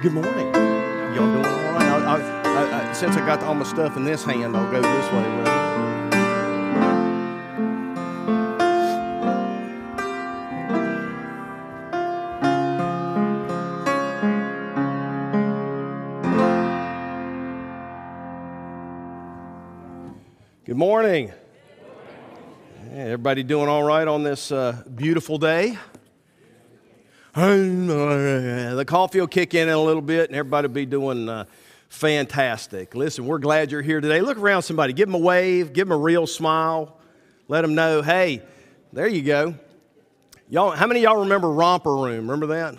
Good morning. Y'all doing all right? Since I got all my stuff in this hand, I'll go this way. Good morning. Yeah, everybody doing all right on this beautiful day? The coffee will kick in a little bit, and everybody will be doing fantastic. Listen, we're glad you're here today. Look around somebody. Give them a wave. Give them a real smile. Let them know, hey, there you go. Y'all, how many of y'all remember Romper Room? Remember that?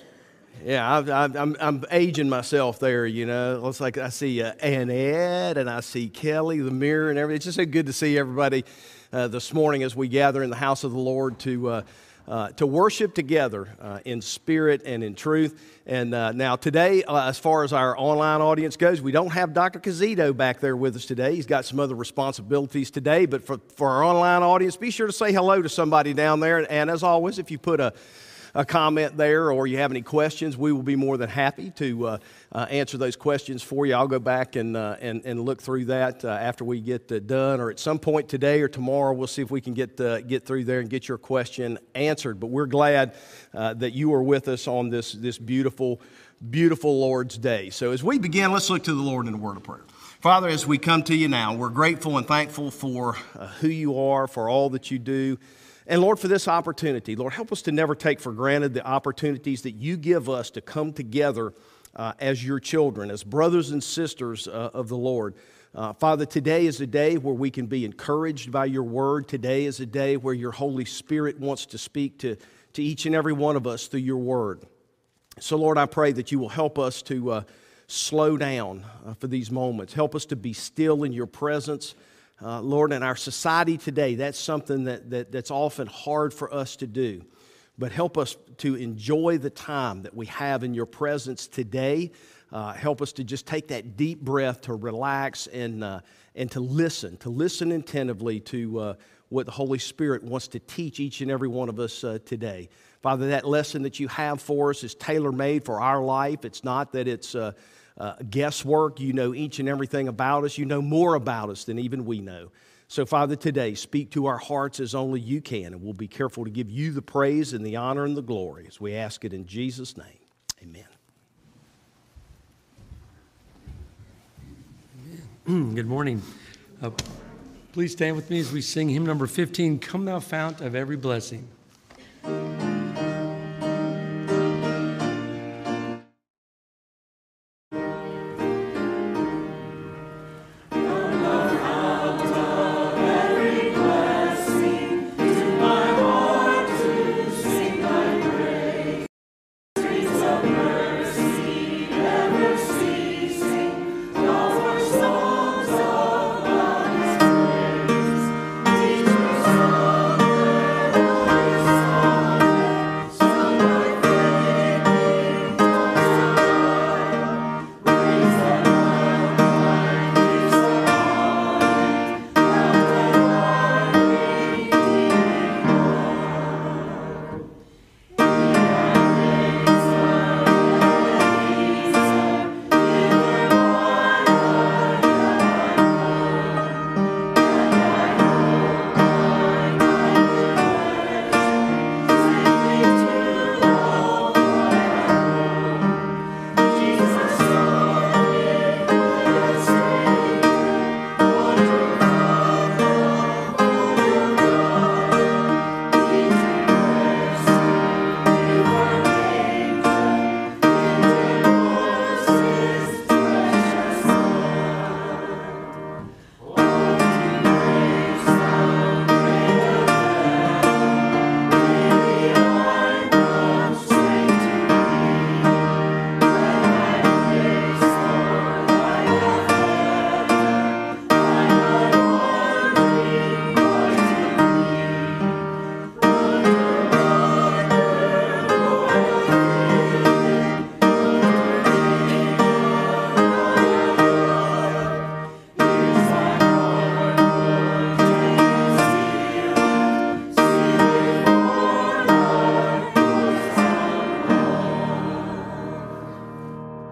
Yeah, I'm aging myself there, you know. It's like I see Aunt Ed and I see Kelly, the mirror, and everything. It's just so good to see everybody this morning as we gather in the house of the Lord to worship together in spirit and in truth. And now today, as far as our online audience goes, we don't have Dr. Cazito back there with us today. He's got some other responsibilities today. But for our online audience, be sure to say hello to somebody down there. And as always, if you put a comment there or you have any questions, we will be more than happy to answer those questions for you. I'll go back and look through that after we get done, or at some point today or tomorrow. We'll see if we can get through there and get your question answered. But we're glad that you are with us on this beautiful, beautiful Lord's Day. So as we begin, let's look to the Lord in a word of prayer. Father, as we come to you now, we're grateful and thankful for who you are, for all that you do. And Lord, for this opportunity, Lord, help us to never take for granted the opportunities that you give us to come together as your children, as brothers and sisters of the Lord. Father, today is a day where we can be encouraged by your word. Today is a day where your Holy Spirit wants to speak to each and every one of us through your word. So, Lord, I pray that you will help us to slow down for these moments. Help us to be still in your presence. Lord, in our society today, that's something that's often hard for us to do. But help us to enjoy the time that we have in your presence today. Help us to just take that deep breath, to relax and to listen attentively to what the Holy Spirit wants to teach each and every one of us today. Father, that lesson that you have for us is tailor-made for our life. It's not that it's guesswork. You know each and everything about us. You know more about us than even we know. So, Father, today, speak to our hearts as only you can, and we'll be careful to give you the praise and the honor and the glory as we ask it in Jesus' name. Amen. Good morning. Please stand with me as we sing hymn number 15, Come Thou Fount of Every Blessing.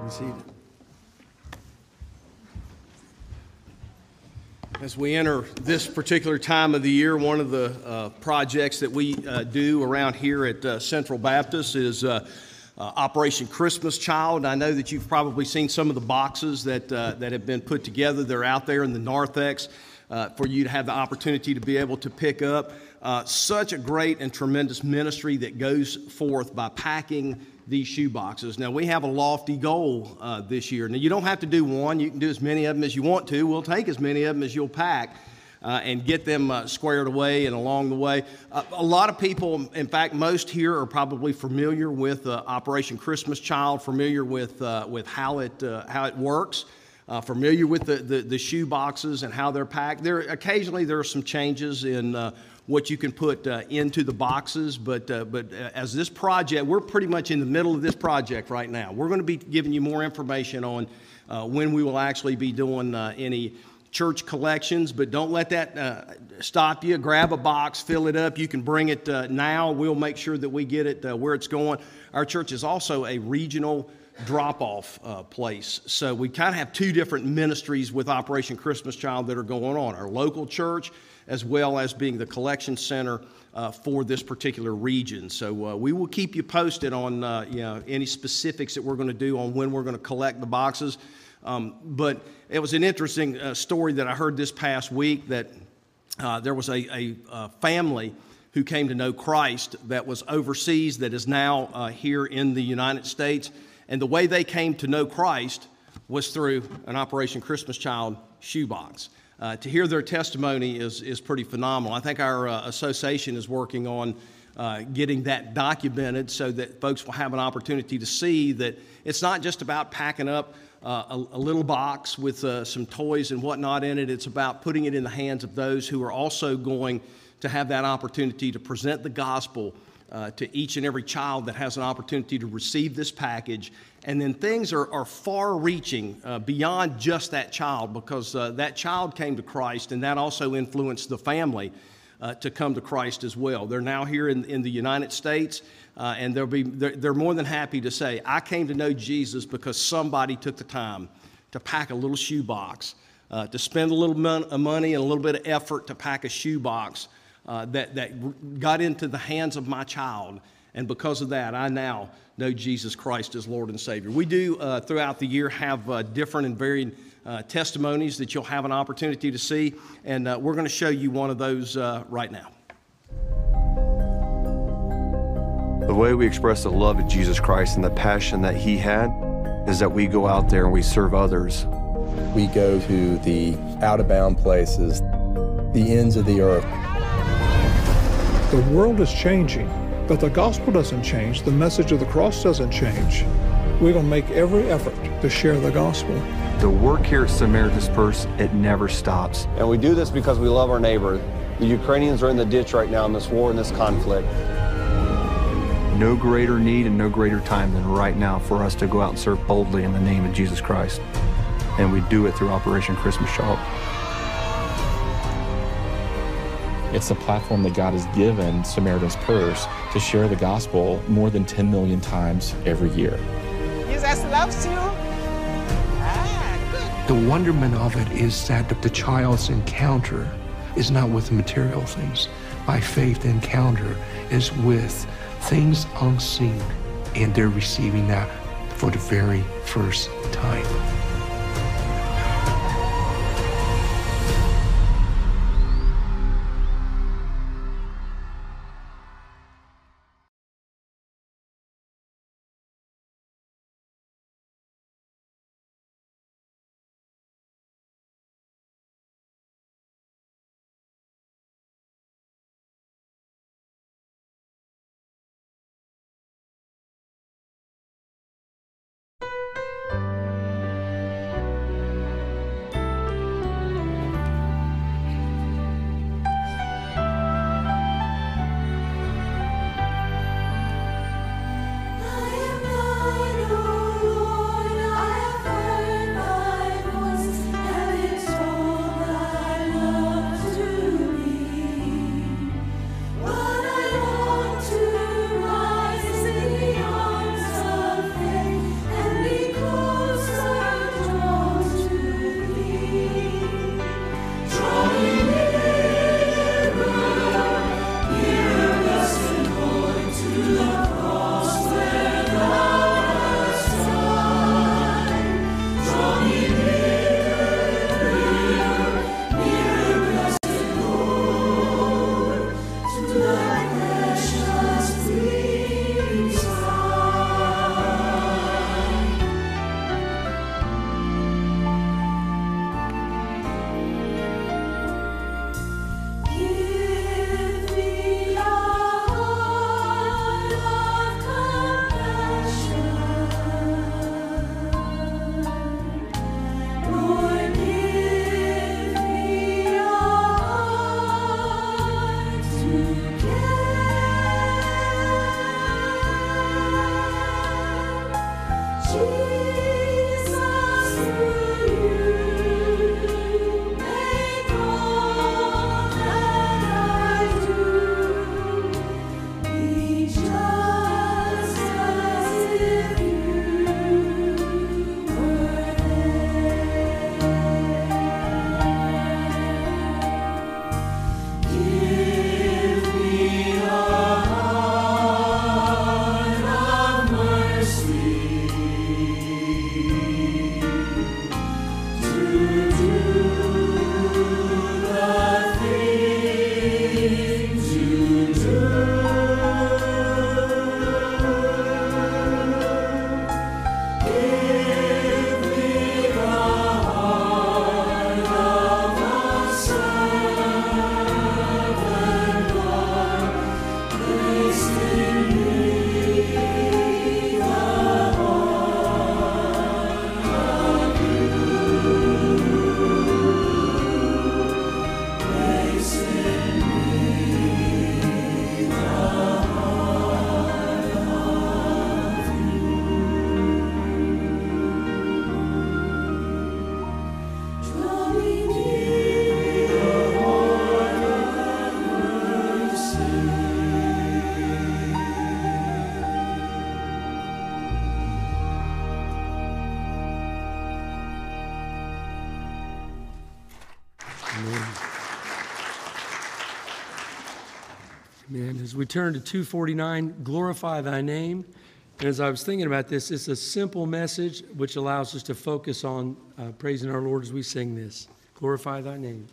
Be seated. As we enter this particular time of the year, one of the projects that we do around here at Central Baptist is Operation Christmas Child. I know that you've probably seen some of the boxes that have been put together. They're out there in the narthex for you to have the opportunity to be able to pick up. Such a great and tremendous ministry that goes forth by packing these shoe boxes. Now, we have a lofty goal this year. Now, you don't have to do one. You can do as many of them as you want to. We'll take as many of them as you'll pack and get them squared away and along the way. A lot of people, in fact, most here are probably familiar with Operation Christmas Child, familiar with how it works. Familiar with the shoe boxes and how they're packed. Occasionally there are some changes in what you can put into the boxes, but as this project, we're pretty much in the middle of this project right now. We're going to be giving you more information on when we will actually be doing any church collections, but don't let that stop you. Grab a box, fill it up. You can bring it now. We'll make sure that we get it where it's going. Our church is also a regional drop-off place. So we kind of have two different ministries with Operation Christmas Child that are going on. Our local church, as well as being the collection center for this particular region. So we will keep you posted on any specifics that we're going to do on when we're going to collect the boxes. But it was an interesting story that I heard this past week that there was a family who came to know Christ that was overseas that is now here in the United States. And the way they came to know Christ was through an Operation Christmas Child shoebox. To hear their testimony is pretty phenomenal. I think our association is working on getting that documented so that folks will have an opportunity to see that it's not just about packing up a little box with some toys and whatnot in it. It's about putting it in the hands of those who are also going to have that opportunity to present the gospel to each and every child that has an opportunity to receive this package. And then things are far-reaching beyond just that child, because that child came to Christ, and that also influenced the family to come to Christ as well. They're now here in the United States, and they're more than happy to say, I came to know Jesus because somebody took the time to pack a little shoebox, to spend a little money and a little bit of effort to pack a shoebox that got into the hands of my child, and because of that, I now know Jesus Christ as Lord and Savior. We do, throughout the year, have different and varied testimonies that you'll have an opportunity to see, and we're going to show you one of those right now. The way we express the love of Jesus Christ and the passion that He had is that we go out there and we serve others. We go to the out-of-bound places, the ends of the earth. The world is changing, but the gospel doesn't change. The message of the cross doesn't change. We're going to make every effort to share the gospel. The work here at Samaritan's Purse, it never stops. And we do this because we love our neighbor. The Ukrainians are in the ditch right now in this war and this conflict. No greater need and no greater time than right now for us to go out and serve boldly in the name of Jesus Christ. And we do it through Operation Christmas Child. It's a platform that God has given Samaritan's Purse to share the gospel more than 10 million times every year. Jesus loves you. The wonderment of it is that the child's encounter is not with material things. By faith, the encounter is with things unseen, and they're receiving that for the very first time. Amen. Amen. As we turn to 249, glorify thy name. And as I was thinking about this, it's a simple message which allows us to focus on praising our Lord as we sing this. Glorify thy name.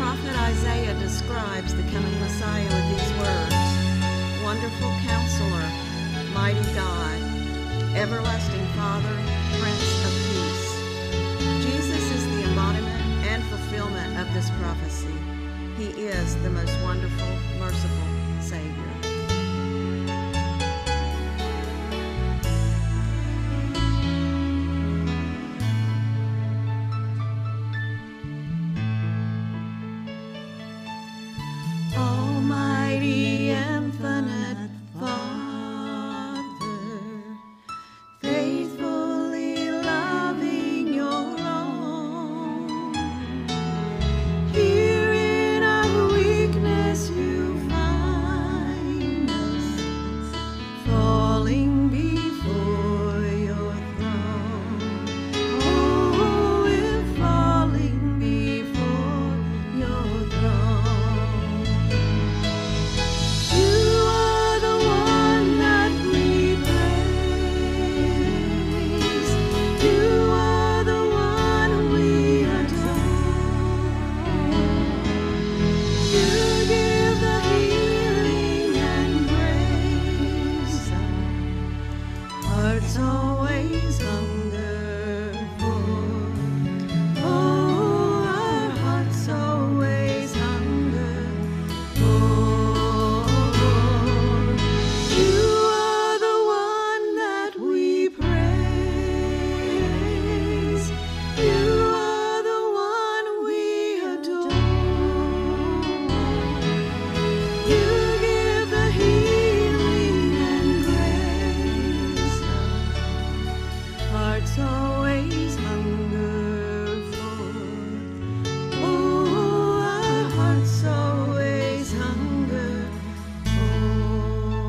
Isaiah describes the coming Messiah with these words: Wonderful Counselor, Almighty God, everlasting Father, Prince of Peace. Jesus is the embodiment and fulfillment of this prophecy. He is the most wonderful, merciful Savior. Almighty, infinite Father, faithfully loving your own. Here in our weakness you find us, falling before your throne. Oh, we're falling before your throne. You are the one that we praise. You are the one we adore. You give the healing and grace. Hearts always hunger for. Oh, our hearts always hunger for. You are the one that we praise. You are the one we adore. You give the healing and grace. Hearts always hunger for. Oh, our hearts always hunger for.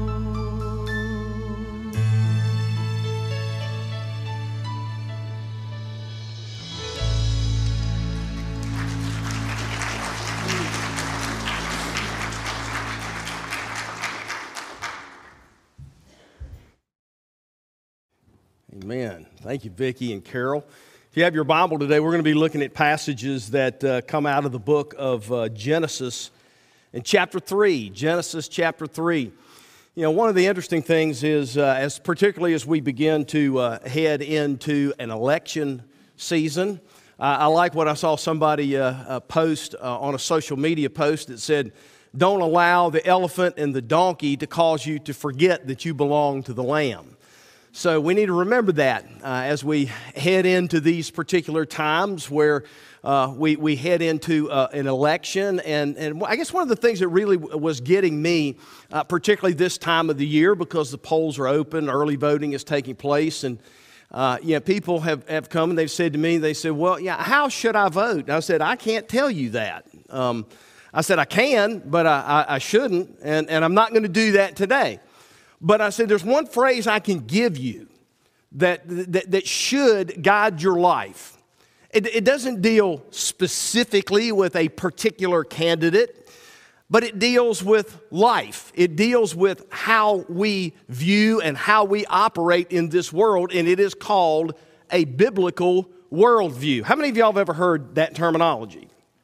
Amen. Thank you, Vicki and Carol. If you have your Bible today, we're going to be looking at passages that come out of the book of Genesis in chapter 3. Genesis chapter 3. You know, one of the interesting things is, particularly as we begin to head into an election season, I like what I saw somebody post on a social media post that said, "Don't allow the elephant and the donkey to cause you to forget that you belong to the Lamb." So we need to remember that as we head into these particular times where we head into an election. And I guess one of the things that really was getting me, particularly this time of the year, because the polls are open, early voting is taking place, and people have come and they've said to me, they said, "Well, yeah, how should I vote?" And I said, "I can't tell you that." I said, "I can, but I shouldn't, and I'm not going to do that today." But I said, there's one phrase I can give you that should guide your life. It doesn't deal specifically with a particular candidate, but it deals with life. It deals with how we view and how we operate in this world, and it is called a biblical worldview. How many of y'all have ever heard that terminology?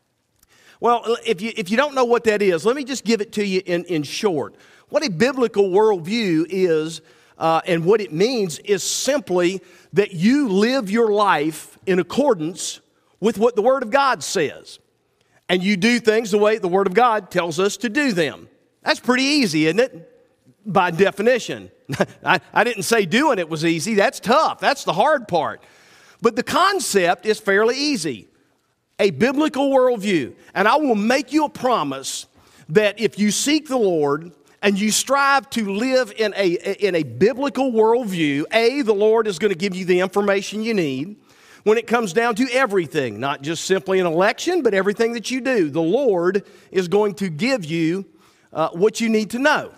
Well, if you don't know what that is, let me just give it to you in short. What a biblical worldview is and what it means is simply that you live your life in accordance with what the Word of God says. And you do things the way the Word of God tells us to do them. That's pretty easy, isn't it? By definition. I didn't say doing it was easy. That's tough. That's the hard part. But the concept is fairly easy. A biblical worldview. And I will make you a promise that if you seek the Lord and you strive to live in a biblical worldview, the Lord is going to give you the information you need when it comes down to everything, not just simply an election, but everything that you do. The Lord is going to give you what you need to know.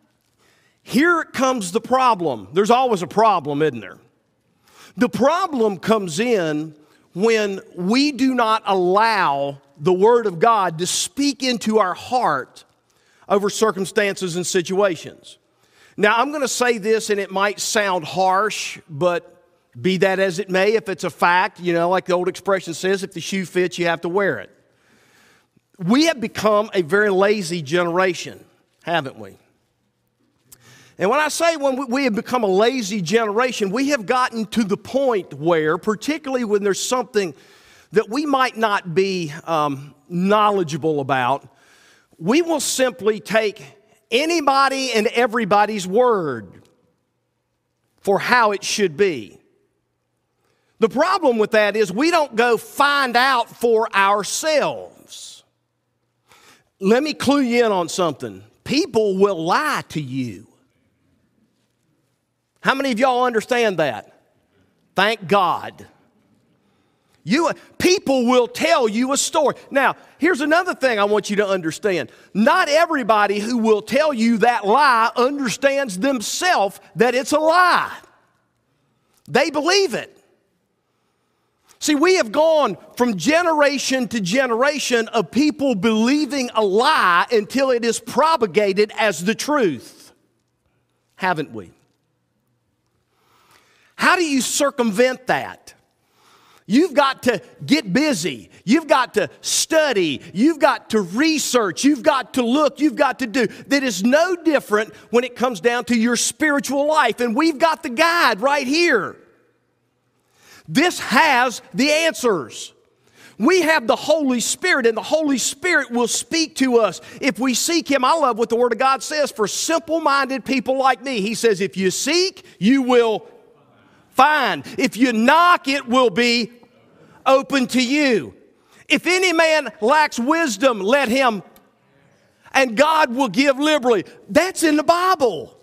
Here comes the problem. There's always a problem, isn't there? The problem comes in when we do not allow the Word of God to speak into our heart over circumstances and situations. Now, I'm going to say this, and it might sound harsh, but be that as it may, if it's a fact, like the old expression says, if the shoe fits, you have to wear it. We have become a very lazy generation, haven't we? And when I say when we have become a lazy generation, we have gotten to the point where, particularly when there's something that we might not be knowledgeable about, we will simply take anybody and everybody's word for how it should be. The problem with that is we don't go find out for ourselves. Let me clue you in on something. People will lie to you. How many of y'all understand that? Thank God. People will tell you a story. Now, here's another thing I want you to understand. Not everybody who will tell you that lie understands themselves that it's a lie. They believe it. See, we have gone from generation to generation of people believing a lie until it is propagated as the truth. Haven't we? How do you circumvent that? You've got to get busy. You've got to study. You've got to research. You've got to look. You've got to do. That is no different when it comes down to your spiritual life. And we've got the guide right here. This has the answers. We have the Holy Spirit, and the Holy Spirit will speak to us if we seek Him. I love what the Word of God says for simple-minded people like me. He says, if you seek, you will find. If you knock, it will be open to you. If any man lacks wisdom, let him, and God will give liberally. That's in the Bible.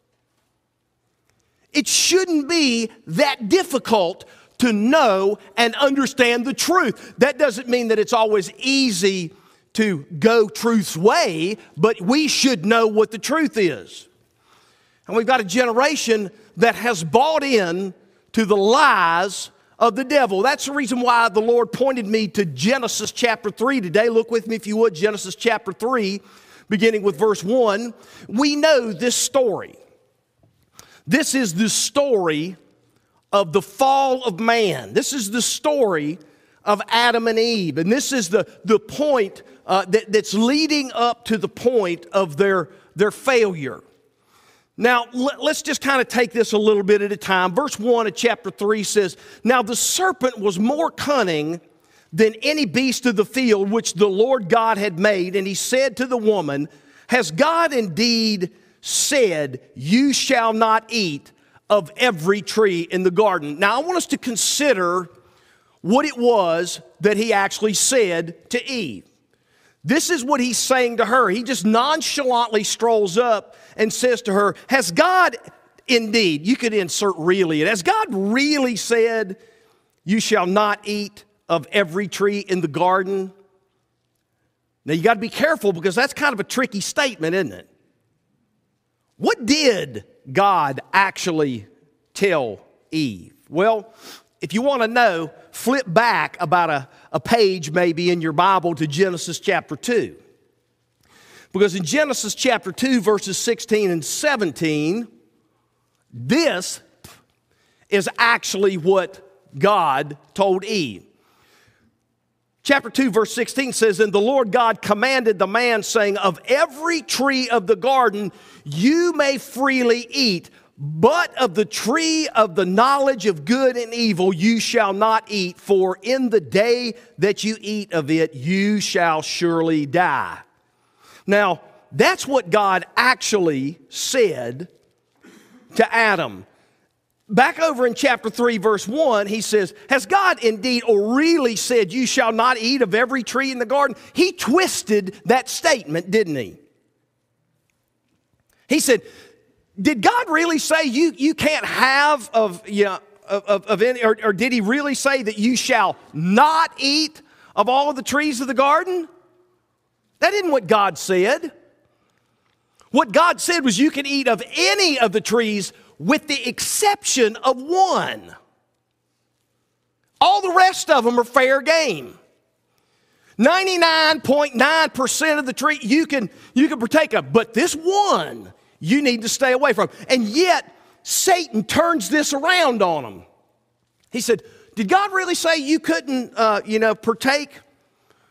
It shouldn't be that difficult to know and understand the truth. That doesn't mean that it's always easy to go truth's way, but we should know what the truth is. And we've got a generation that has bought in to the lies of the devil. That's the reason why the Lord pointed me to Genesis chapter 3 today. Look with me if you would, Genesis chapter 3, beginning with verse 1. We know this story. This is the story of the fall of man. This is the story of Adam and Eve. And this is the point that's leading up to the point of their failure. Now, let's just kind of take this a little bit at a time. Verse 1 of chapter 3 says, now the serpent was more cunning than any beast of the field which the Lord God had made. And he said to the woman, has God indeed said, you shall not eat of every tree in the garden? Now, I want us to consider what it was that he actually said to Eve. This is what he's saying to her. He just nonchalantly strolls up and says to her, has God indeed, you could insert really, has God really said, you shall not eat of every tree in the garden? Now, you got to be careful because that's kind of a tricky statement, isn't it? What did God actually tell Eve? Well, if you want to know, flip back about a page maybe in your Bible to Genesis chapter 2. Because in Genesis chapter 2, verses 16 and 17, this is actually what God told Eve. Chapter 2, verse 16 says, and the Lord God commanded the man, saying, of every tree of the garden you may freely eat, but of the tree of the knowledge of good and evil you shall not eat, for in the day that you eat of it you shall surely die. Now, that's what God actually said to Adam. Back over in chapter 3, verse 1, he says, has God indeed or really said you shall not eat of every tree in the garden? He twisted that statement, didn't he? He said, did God really say you can't have of any, or did he really say that you shall not eat of all of the trees of the garden? That isn't what God said. What God said was you can eat of any of the trees with the exception of one. All the rest of them are fair game. 99.9% of the tree you can partake of, but this one you need to stay away from. And yet, Satan turns this around on them. He said, did God really say you couldn't, partake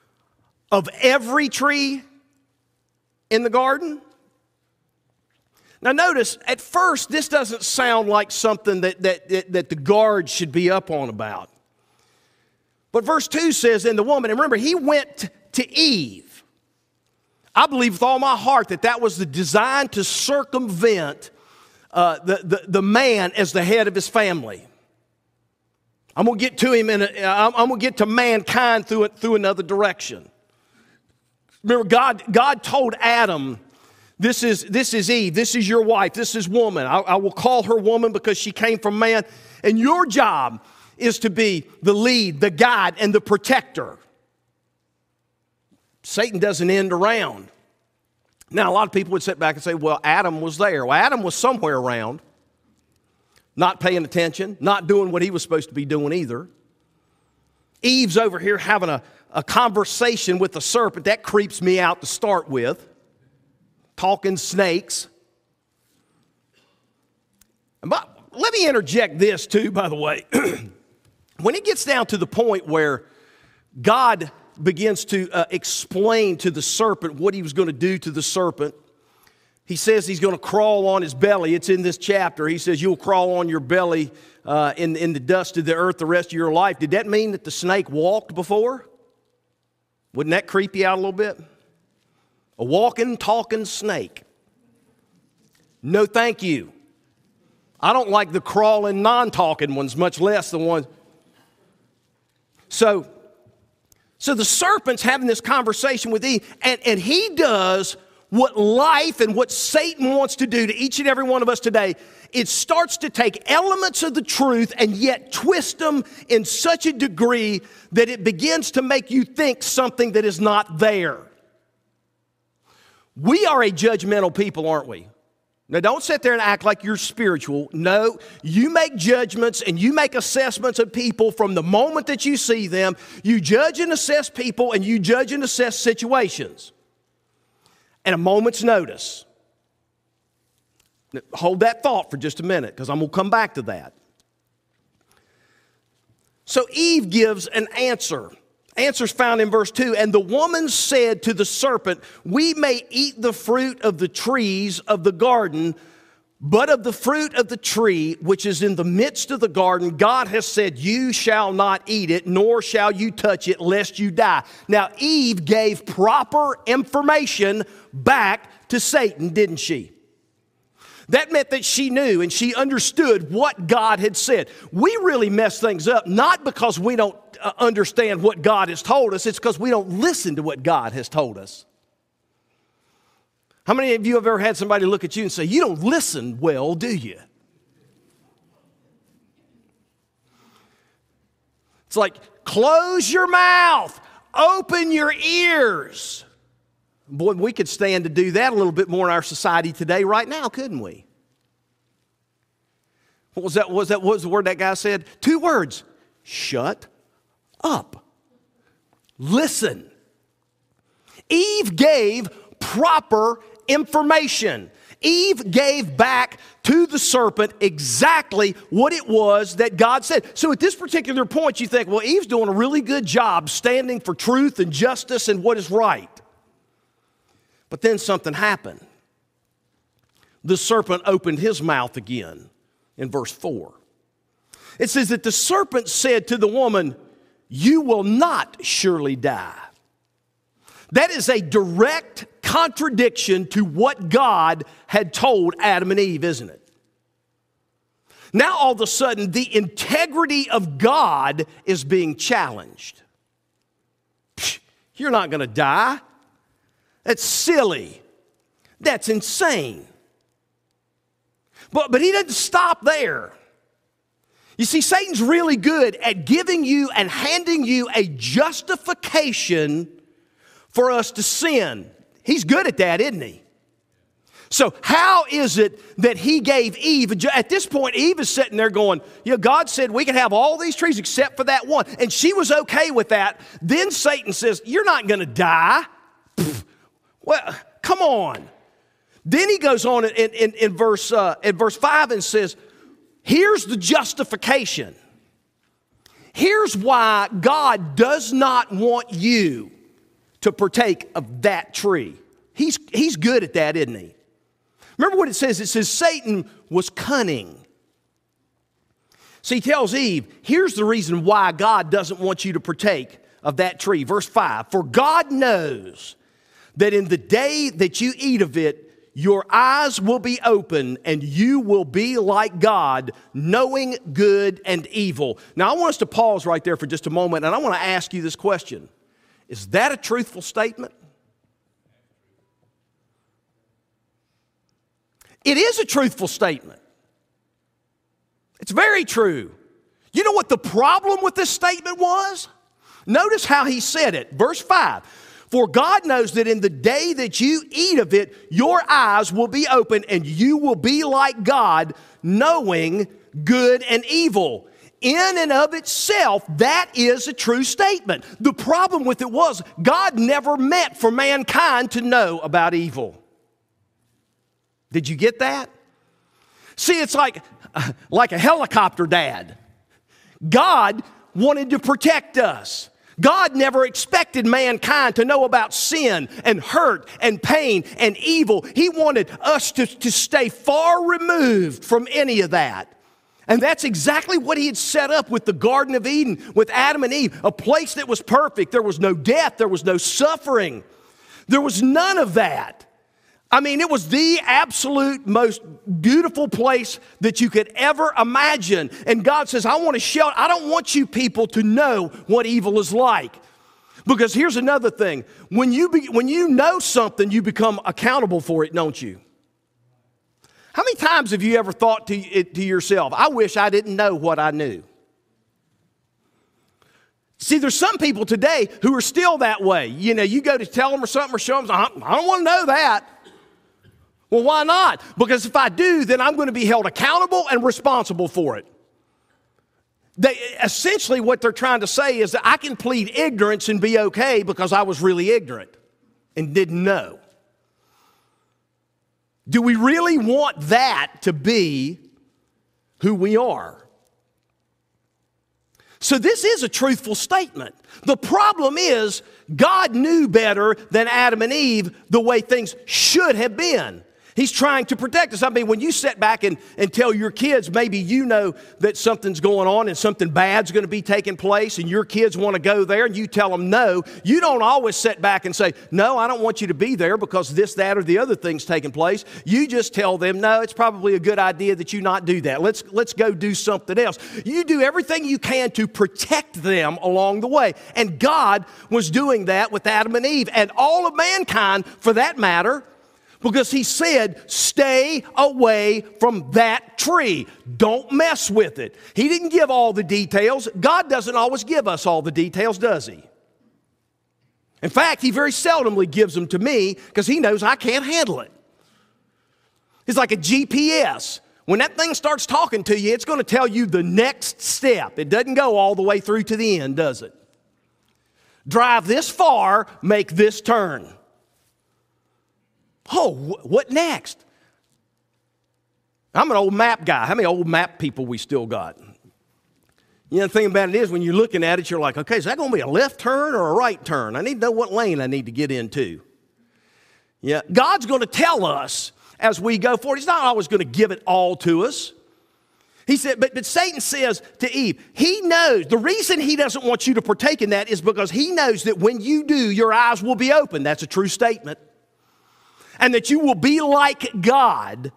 of every tree in the garden? Now notice, at first, this doesn't sound like something that the guards should be up on about. But verse 2 says, and the woman, and remember, he went to Eve. I believe with all my heart that was the design to circumvent the man as the head of his family. I'm going to get to him, I'm going to get to mankind through another direction. Remember, God told Adam, this is Eve, this is your wife, this is woman. I will call her woman because she came from man. And your job is to be the lead, the guide, and the protector. Satan doesn't end around. Now, a lot of people would sit back and say, well, Adam was there. Well, Adam was somewhere around, not paying attention, not doing what he was supposed to be doing either. Eve's over here having a conversation with the serpent. That creeps me out to start with. Talking snakes. But let me interject this too, by the way. When it gets down to the point where God begins to explain to the serpent what he was going to do to the serpent, he says he's going to crawl on his belly. It's in this chapter. He says you'll crawl on your belly in the dust of the earth the rest of your life. Did that mean that the snake walked before? Wouldn't that creep you out a little bit? A walking, talking snake. No, thank you. I don't like the crawling, non-talking ones, much less the ones. So the serpent's having this conversation with Eve, and he does what life and what Satan wants to do to each and every one of us today. It starts to take elements of the truth and yet twist them in such a degree that it begins to make you think something that is not there. We are a judgmental people, aren't we? Now, don't sit there and act like you're spiritual. No, you make judgments and you make assessments of people from the moment that you see them. You judge and assess people, and you judge and assess situations. And a moment's notice. Now, hold that thought for just a minute, because I'm going to come back to that. So Eve gives an answer. Answer's found in verse 2. And the woman said to the serpent, we may eat the fruit of the trees of the garden, but of the fruit of the tree which is in the midst of the garden, God has said, you shall not eat it, nor shall you touch it, lest you die. Now, Eve gave proper information back to Satan, didn't she? That meant that she knew and she understood what God had said. We really mess things up, not because we don't understand what God has told us. It's because we don't listen to what God has told us. How many of you have ever had somebody look at you and say, you don't listen well, do you? It's like, close your mouth, open your ears. Boy, we could stand to do that a little bit more in our society today right now, couldn't we? What was the word that guy said? 2 words. Shut up. Listen. Eve gave proper information. Eve gave back to the serpent exactly what it was that God said. So at this particular point, you think, well, Eve's doing a really good job standing for truth and justice and what is right. But then something happened. The serpent opened his mouth again in verse 4. It says that the serpent said to the woman, you will not surely die. That is a direct contradiction to what God had told Adam and Eve, isn't it? Now all of a sudden, the integrity of God is being challenged. You're not going to die. That's silly. That's insane. But he doesn't stop there. You see, Satan's really good at giving you and handing you a justification for us to sin. He's good at that, isn't he? So how is it that he gave Eve, at this point, Eve is sitting there going, God said we can have all these trees except for that one. And she was okay with that. Then Satan says, you're not going to die. Well, come on. Then he goes on in verse 5 and says, here's the justification. Here's why God does not want you to partake of that tree. He's good at that, isn't he? Remember what it says? It says Satan was cunning. So he tells Eve, here's the reason why God doesn't want you to partake of that tree. Verse 5, for God knows that in the day that you eat of it, your eyes will be open and you will be like God, knowing good and evil. Now, I want us to pause right there for just a moment, and I want to ask you this question. Is that a truthful statement? It is a truthful statement. It's very true. You know what the problem with this statement was? Notice how he said it. Verse 5. For God knows that in the day that you eat of it, your eyes will be open and you will be like God, knowing good and evil. In and of itself, that is a true statement. The problem with it was God never meant for mankind to know about evil. Did you get that? See, it's like a helicopter dad. God wanted to protect us. God never expected mankind to know about sin and hurt and pain and evil. He wanted us to stay far removed from any of that. And that's exactly what he had set up with the Garden of Eden, with Adam and Eve, a place that was perfect. There was no death. There was no suffering. There was none of that. I mean, it was the absolute most beautiful place that you could ever imagine. And God says, I don't want you people to know what evil is like. Because here's another thing. When you know something, you become accountable for it, don't you? How many times have you ever thought to yourself, I wish I didn't know what I knew? See, there's some people today who are still that way. You know, you go to tell them or something or show them, I don't want to know that. Well, why not? Because if I do, then I'm going to be held accountable and responsible for it. Essentially, what they're trying to say is that I can plead ignorance and be okay because I was really ignorant and didn't know. Do we really want that to be who we are? So this is a truthful statement. The problem is God knew better than Adam and Eve the way things should have been. He's trying to protect us. I mean, when you sit back and tell your kids, maybe you know that something's going on and something bad's going to be taking place and your kids want to go there and you tell them no, you don't always sit back and say, no, I don't want you to be there because this, that, or the other thing's taking place. You just tell them, no, it's probably a good idea that you not do that. Let's go do something else. You do everything you can to protect them along the way. And God was doing that with Adam and Eve and all of mankind for that matter. Because he said, stay away from that tree. Don't mess with it. He didn't give all the details. God doesn't always give us all the details, does he? In fact, he very seldomly gives them to me because he knows I can't handle it. It's like a GPS. When that thing starts talking to you, it's going to tell you the next step. It doesn't go all the way through to the end, does it? Drive this far, make this turn. Oh, what next? I'm an old map guy. How many old map people we still got? You know, the thing about it is when you're looking at it, you're like, okay, is that going to be a left turn or a right turn? I need to know what lane I need to get into. Yeah, God's going to tell us as we go forward. He's not always going to give it all to us. He said, but Satan says to Eve, he knows, the reason he doesn't want you to partake in that is because he knows that when you do, your eyes will be open. That's a true statement. And that you will be like God.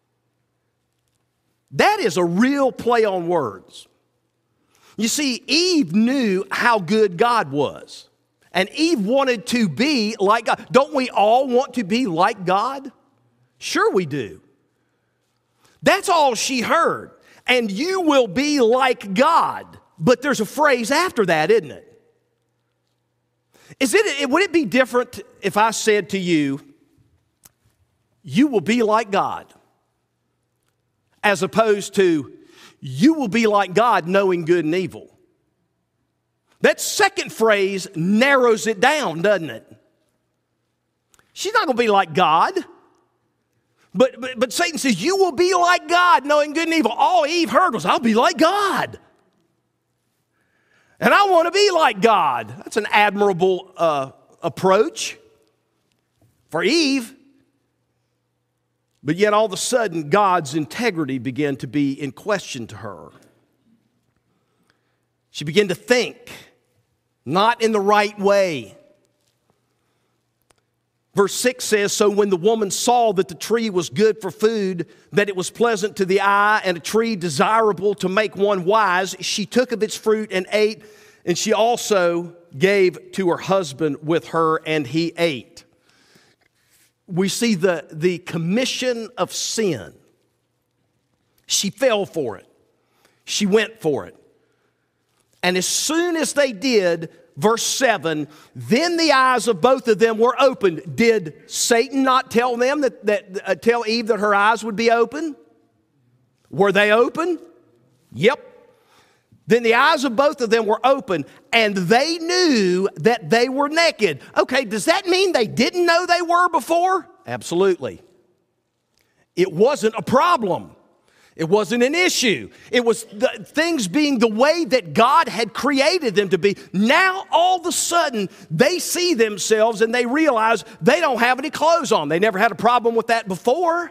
That is a real play on words. You see, Eve knew how good God was. And Eve wanted to be like God. Don't we all want to be like God? Sure we do. That's all she heard. And you will be like God. But there's a phrase after that, isn't it? Would it be different if I said to you, you will be like God, as opposed to you will be like God knowing good and evil? That second phrase narrows it down, doesn't it? She's not going to be like God. But Satan says, you will be like God knowing good and evil. All Eve heard was, I'll be like God. And I want to be like God. That's an admirable approach for Eve. But yet all of a sudden, God's integrity began to be in question to her. She began to think not in the right way. Verse 6 says, so when the woman saw that the tree was good for food, that it was pleasant to the eye, and a tree desirable to make one wise, she took of its fruit and ate, and she also gave to her husband with her, and he ate. We see the commission of sin. She fell for it. She went for it. And as soon as they did, verse 7, then the eyes of both of them were opened. Did Satan not tell them tell Eve that her eyes would be open? Were they open? Yep. Then the eyes of both of them were open, and they knew that they were naked. Okay, does that mean they didn't know they were before? Absolutely. It wasn't a problem. It wasn't an issue. It was things being the way that God had created them to be. Now, all of a sudden, they see themselves and they realize they don't have any clothes on. They never had a problem with that before.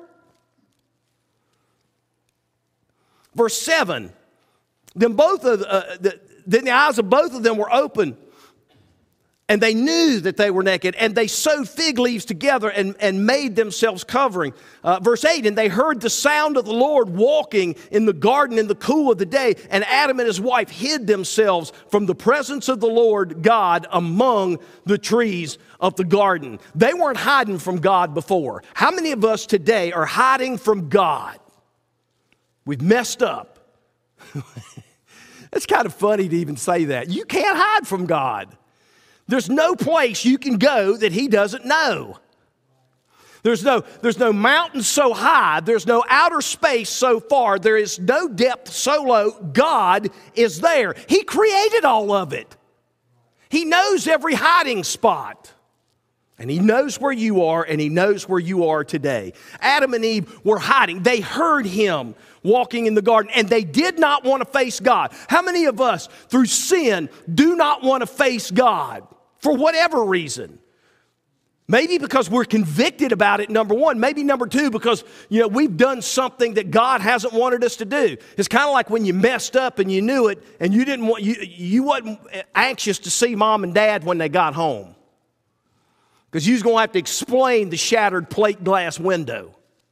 Verse 7, then the eyes of both of them were open, and they knew that they were naked, and they sewed fig leaves together and made themselves covering. Verse 8, and they heard the sound of the Lord walking in the garden in the cool of the day, and Adam and his wife hid themselves from the presence of the Lord God among the trees of the garden. They weren't hiding from God before. How many of us today are hiding from God? We've messed up. It's kind of funny to even say that. You can't hide from God. There's no place you can go that He doesn't know. There's no mountain so high. There's no outer space so far. There is no depth so low. God is there. He created all of it. He knows every hiding spot. And He knows where you are, and He knows where you are today. Adam and Eve were hiding. They heard Him walking in the garden, and they did not want to face God. How many of us, through sin, do not want to face God? For whatever reason. Maybe because we're convicted about it, number one. Maybe number two, because we've done something that God hasn't wanted us to do. It's kind of like when you messed up and you knew it, and you wasn't anxious to see mom and dad when they got home. Because you was going to have to explain the shattered plate glass window.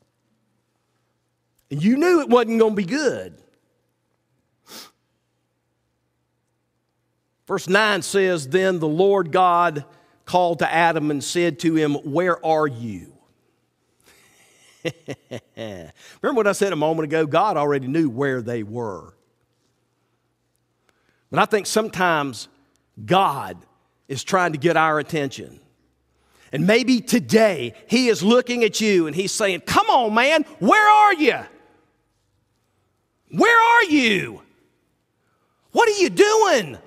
And you knew it wasn't going to be good. Verse 9 says, then the Lord God called to Adam and said to him, where are you? Remember what I said a moment ago? God already knew where they were. But I think sometimes God is trying to get our attention. And maybe today He is looking at you and He's saying, come on, man, where are you? Where are you? What are you doing?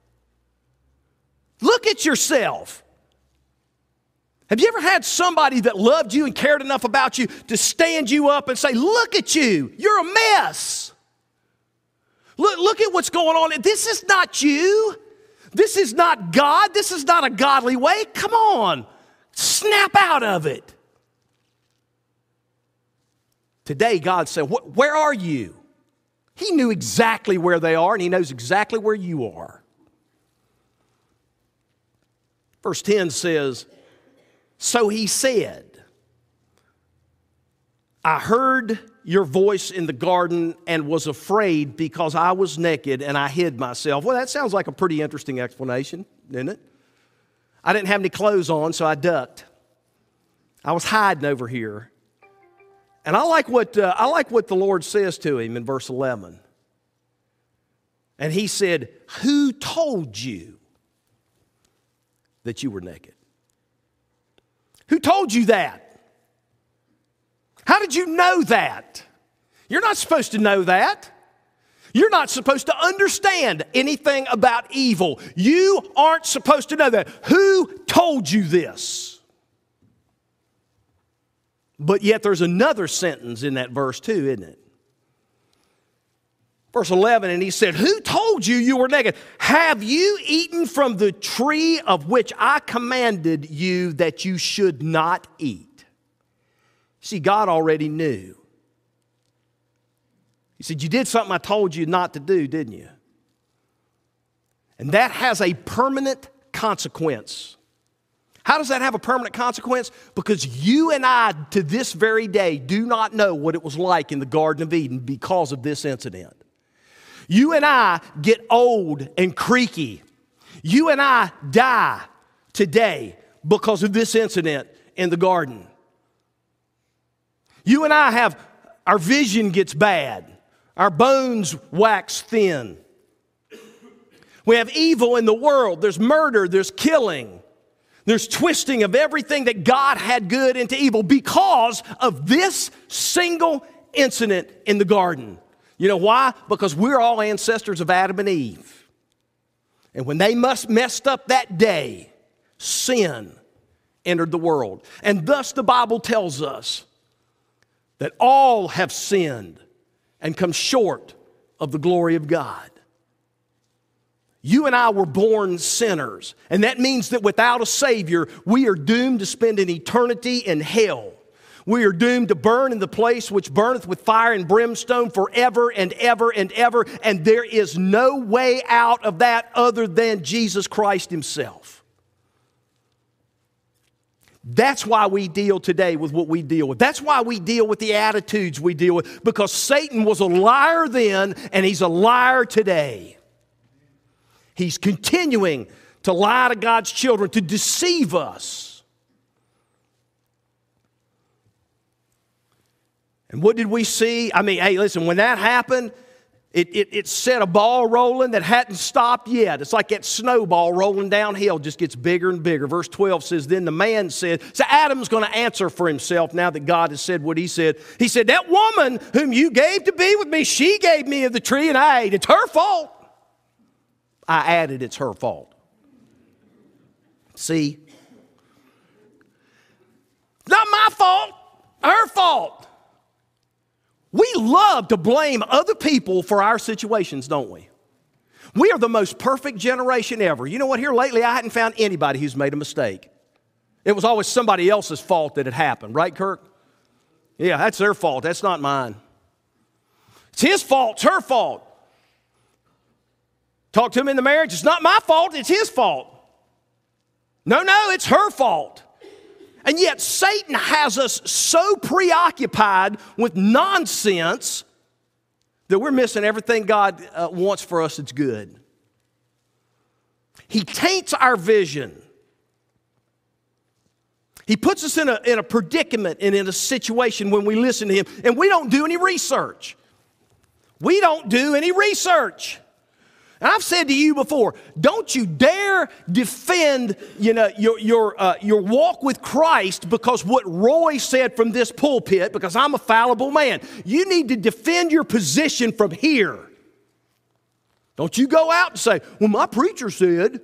Look at yourself. Have you ever had somebody that loved you and cared enough about you to stand you up and say, look at you, you're a mess. Look at what's going on. This is not you. This is not God. This is not a godly way. Come on, snap out of it. Today, God said, where are you? He knew exactly where they are, and He knows exactly where you are. Verse 10 says, so He said, I heard your voice in the garden and was afraid because I was naked and I hid myself. Well, that sounds like a pretty interesting explanation, doesn't it? I didn't have any clothes on, so I ducked. I was hiding over here. And I like what the Lord says to him in verse 11. And He said, who told you that you were naked? Who told you that? How did you know that? You're not supposed to know that. You're not supposed to understand anything about evil. You aren't supposed to know that. Who told you this? But yet there's another sentence in that verse too, isn't it? Verse 11, and He said, who told you you were naked? Have you eaten from the tree of which I commanded you that you should not eat? See, God already knew. He said, you did something I told you not to do, didn't you? And that has a permanent consequence. How does that have a permanent consequence? Because you and I, to this very day, do not know what it was like in the Garden of Eden because of this incident. You and I get old and creaky. You and I die today because of this incident in the garden. You and I have, our vision gets bad. Our bones wax thin. We have evil in the world. There's murder, there's killing. There's twisting of everything that God had good into evil because of this single incident in the garden. You know why? Because we're all ancestors of Adam and Eve. And when they messed up that day, sin entered the world. And thus the Bible tells us that all have sinned and come short of the glory of God. You and I were born sinners, and that means that without a Savior, we are doomed to spend an eternity in hell. We are doomed to burn in the place which burneth with fire and brimstone forever and ever and ever, and there is no way out of that other than Jesus Christ Himself. That's why we deal today with what we deal with. That's why we deal with the attitudes we deal with, because Satan was a liar then, and he's a liar today. He's continuing to lie to God's children, to deceive us. And what did we see? I mean, hey, listen, when that happened, it set a ball rolling that hadn't stopped yet. It's like that snowball rolling downhill, just gets bigger and bigger. Verse 12 says, then the man said, so Adam's going to answer for himself now that God has said what he said. He said, that woman whom you gave to be with me, she gave me of the tree and I ate. It's her fault. I added it's her fault. See? Not my fault, her fault. We love to blame other people for our situations, don't we? We are the most perfect generation ever. You know what? Here lately, I hadn't found anybody who's made a mistake. It was always somebody else's fault that it happened. Right, Kirk? Yeah, that's their fault. That's not mine. It's his fault. It's her fault. Talk to him in the marriage. It's not my fault. It's his fault. No, it's her fault. And yet Satan has us so preoccupied with nonsense that we're missing everything God wants for us that's good. He taints our vision. He puts us in a predicament and in a situation when we listen to him, and we don't do any research. We don't do any research. And I've said to you before, don't you dare defend, your walk with Christ because what Roy said from this pulpit, because I'm a fallible man. You need to defend your position from here. Don't you go out and say, well, my preacher said.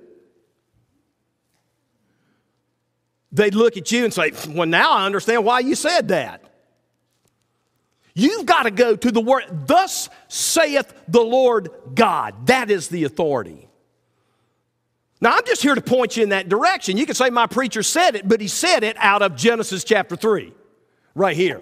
They'd look at you and say, well, now I understand why you said that. You've got to go to the word, thus saith the Lord God. That is the authority. Now, I'm just here to point you in that direction. You can say my preacher said it, but he said it out of Genesis chapter 3, right here.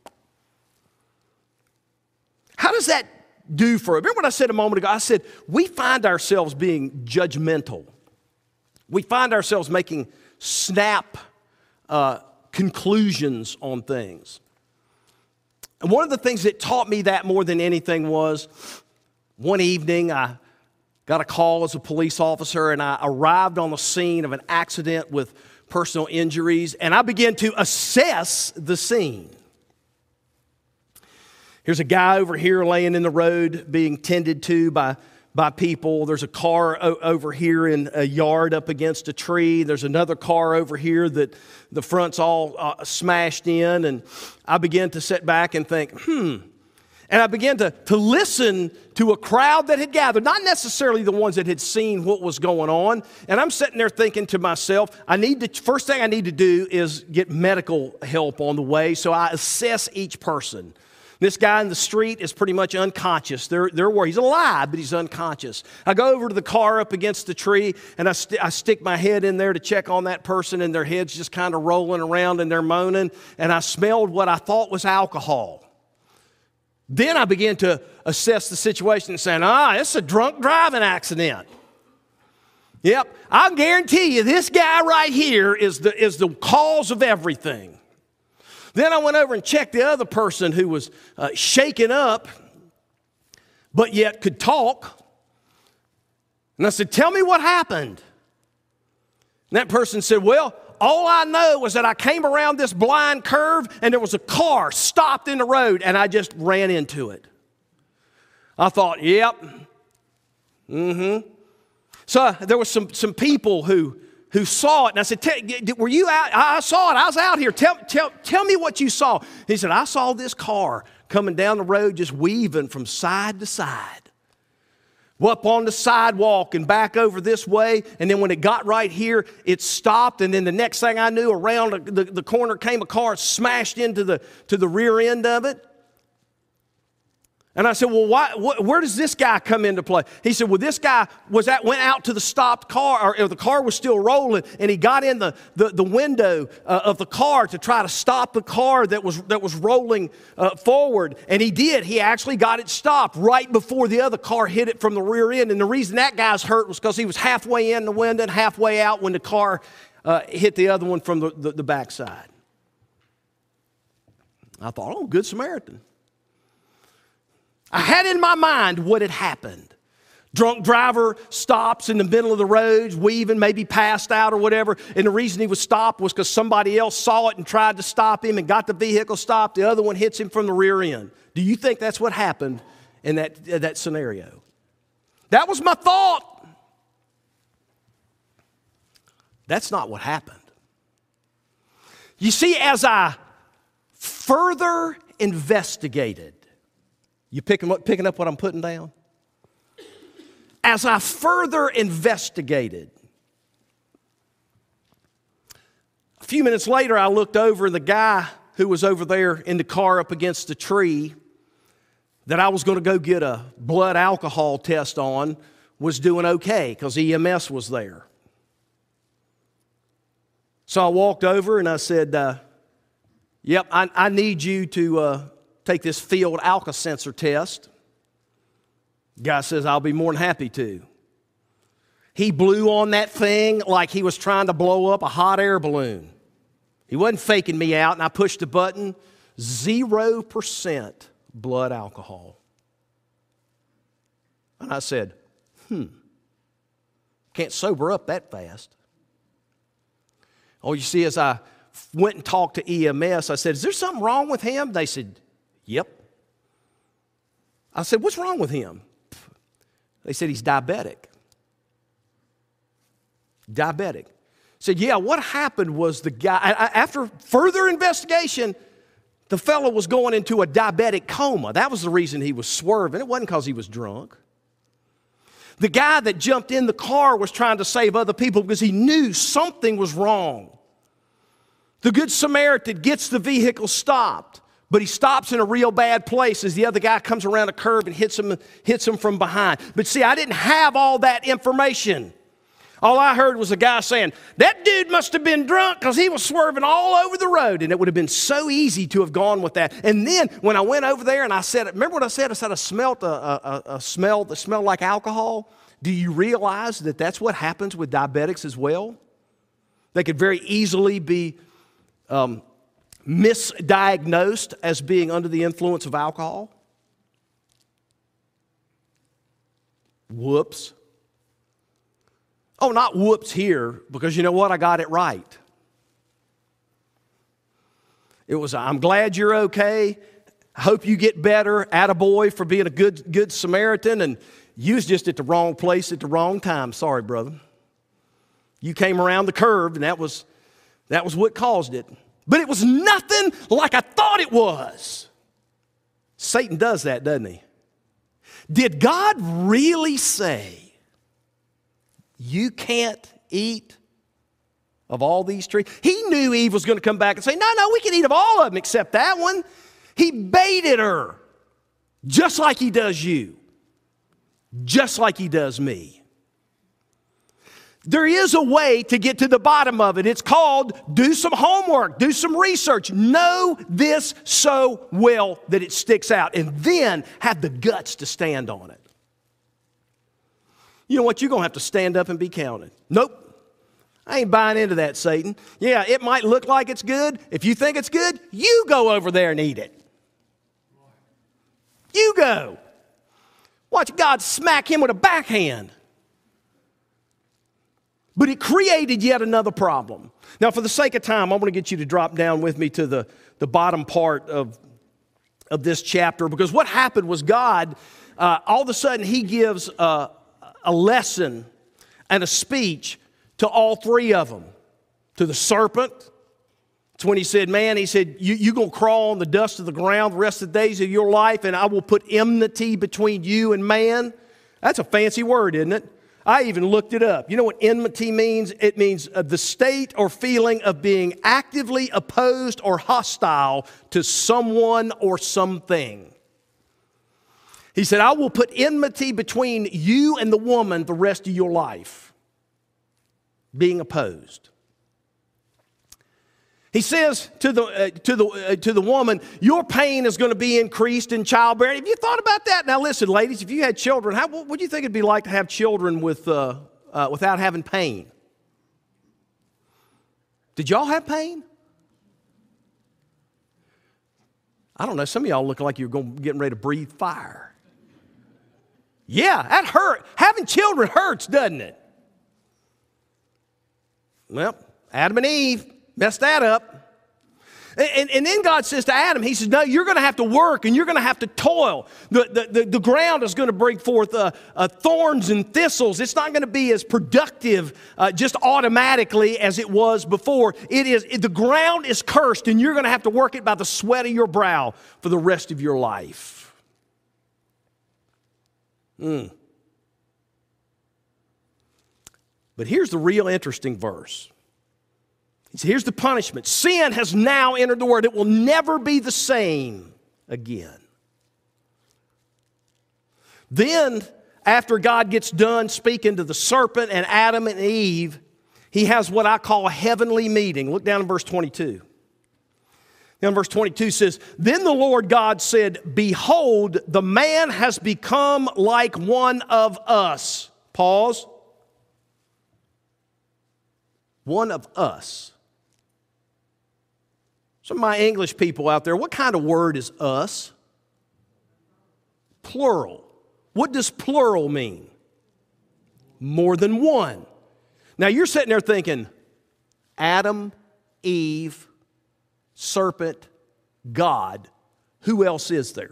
How does that do for it? Remember what I said a moment ago? I said, we find ourselves being judgmental. We find ourselves making snap conclusions on things. And one of the things that taught me that more than anything was one evening I got a call as a police officer, and I arrived on the scene of an accident with personal injuries, and I began to assess the scene. Here's a guy over here laying in the road being tended to by people. There's a car over here in a yard up against a tree. There's another car over here that the front's all smashed in. And I began to sit back and think, And I began to listen to a crowd that had gathered, not necessarily the ones that had seen what was going on. And I'm sitting there thinking to myself, first thing I need to do is get medical help on the way. So I assess each person. This guy in the street is pretty much unconscious. He's alive, but he's unconscious. I go over to the car up against the tree, and I stick my head in there to check on that person, and their head's just kind of rolling around, and they're moaning, and I smelled what I thought was alcohol. Then I began to assess the situation and saying, it's a drunk driving accident. Yep, I guarantee you this guy right here is the cause of everything. Then I went over and checked the other person who was shaken up, but yet could talk. And I said, tell me what happened. And that person said, well, all I know was that I came around this blind curve and there was a car stopped in the road and I just ran into it. I thought, yep. So there were some people who saw it, and I said, were you out? I saw it. I was out here. Tell me what you saw. He said, I saw this car coming down the road just weaving from side to side. Up on the sidewalk and back over this way, and then when it got right here, it stopped, and then the next thing I knew, around the corner came a car, smashed into the rear end of it. And I said, well, where does this guy come into play? He said, well, this guy went out to the stopped car, or the car was still rolling, and he got in the window of the car to try to stop the car that was rolling forward. And he did. He actually got it stopped right before the other car hit it from the rear end. And the reason that guy's hurt was because he was halfway in the window and halfway out when the car hit the other one from the backside. I thought, oh, Good Samaritan. I had in my mind what had happened. Drunk driver stops in the middle of the road, weaving, maybe passed out or whatever. And the reason he was stopped was because somebody else saw it and tried to stop him and got the vehicle stopped. The other one hits him from the rear end. Do you think that's what happened in that scenario? That was my thought. That's not what happened. You see, as I further investigated, you picking up what I'm putting down? As I further investigated, a few minutes later I looked over, and the guy who was over there in the car up against the tree that I was going to go get a blood alcohol test on was doing okay because EMS was there. So I walked over and I said, yep, I need you to take this field Alka-Sensor test. Guy says, I'll be more than happy to. He blew on that thing like he was trying to blow up a hot air balloon. He wasn't faking me out, and I pushed the button. 0% blood alcohol. And I said, can't sober up that fast. Oh, you see, as I went and talked to EMS, I said, is there something wrong with him? They said, yep. I said, what's wrong with him? They said, he's diabetic. Diabetic. Said, yeah, what happened was the guy, after further investigation, the fellow was going into a diabetic coma. That was the reason he was swerving. It wasn't because he was drunk. The guy that jumped in the car was trying to save other people because he knew something was wrong. The Good Samaritan gets the vehicle stopped, but he stops in a real bad place as the other guy comes around a curve and hits him from behind. But see, I didn't have all that information. All I heard was a guy saying, that dude must have been drunk because he was swerving all over the road. And it would have been so easy to have gone with that. And then when I went over there and I said, remember what I said? I said I smelled a smell that smelled like alcohol. Do you realize that that's what happens with diabetics as well? They could very easily be misdiagnosed as being under the influence of alcohol. Whoops. Oh, not whoops here, because you know what? I got it right. It was, I'm glad you're okay. I hope you get better. Attaboy for being a good Samaritan. And you was just at the wrong place at the wrong time. Sorry, brother. You came around the curve, and that was what caused it. But it was nothing like I thought it was. Satan does that, doesn't he? Did God really say, you can't eat of all these trees? He knew Eve was going to come back and say, no, we can eat of all of them except that one. He baited her, just like he does you, just like he does me. There is a way to get to the bottom of it. It's called do some homework, do some research, know this so well that it sticks out, and then have the guts to stand on it. You know what? You're going to have to stand up and be counted. Nope. I ain't buying into that, Satan. Yeah, it might look like it's good. If you think it's good, you go over there and eat it. You go. Watch God smack him with a backhand. But it created yet another problem. Now, for the sake of time, I want to get you to drop down with me to the bottom part of this chapter, because what happened was God, all of a sudden, he gives a lesson and a speech to all three of them. To the serpent. It's when he said, man, he said, you're going to crawl on the dust of the ground the rest of the days of your life, and I will put enmity between you and man. That's a fancy word, isn't it? I even looked it up. You know what enmity means? It means the state or feeling of being actively opposed or hostile to someone or something. He said, I will put enmity between you and the woman the rest of your life. Being opposed. He says to the woman, your pain is going to be increased in childbearing. Have you thought about that? Now listen, ladies, if you had children, what would you think it'd be like to have children without having pain? Did y'all have pain? I don't know. Some of y'all look like you're getting ready to breathe fire. Yeah, that hurt. Having children hurts, doesn't it? Well, Adam and Eve messed that up. And then God says to Adam, he says, no, you're going to have to work and you're going to have to toil. The ground is going to bring forth thorns and thistles. It's not going to be as productive just automatically as it was before. The ground is cursed and you're going to have to work it by the sweat of your brow for the rest of your life. But here's the real interesting verse. Here's the punishment. Sin has now entered the world. It will never be the same again. Then, after God gets done speaking to the serpent and Adam and Eve, he has what I call a heavenly meeting. Look down in verse 22. Now, verse 22 says, then the Lord God said, behold, the man has become like one of us. Pause. One of us. Some of my English people out there, what kind of word is us? Plural. What does plural mean? More than one. Now you're sitting there thinking, Adam, Eve, serpent, God, who else is there?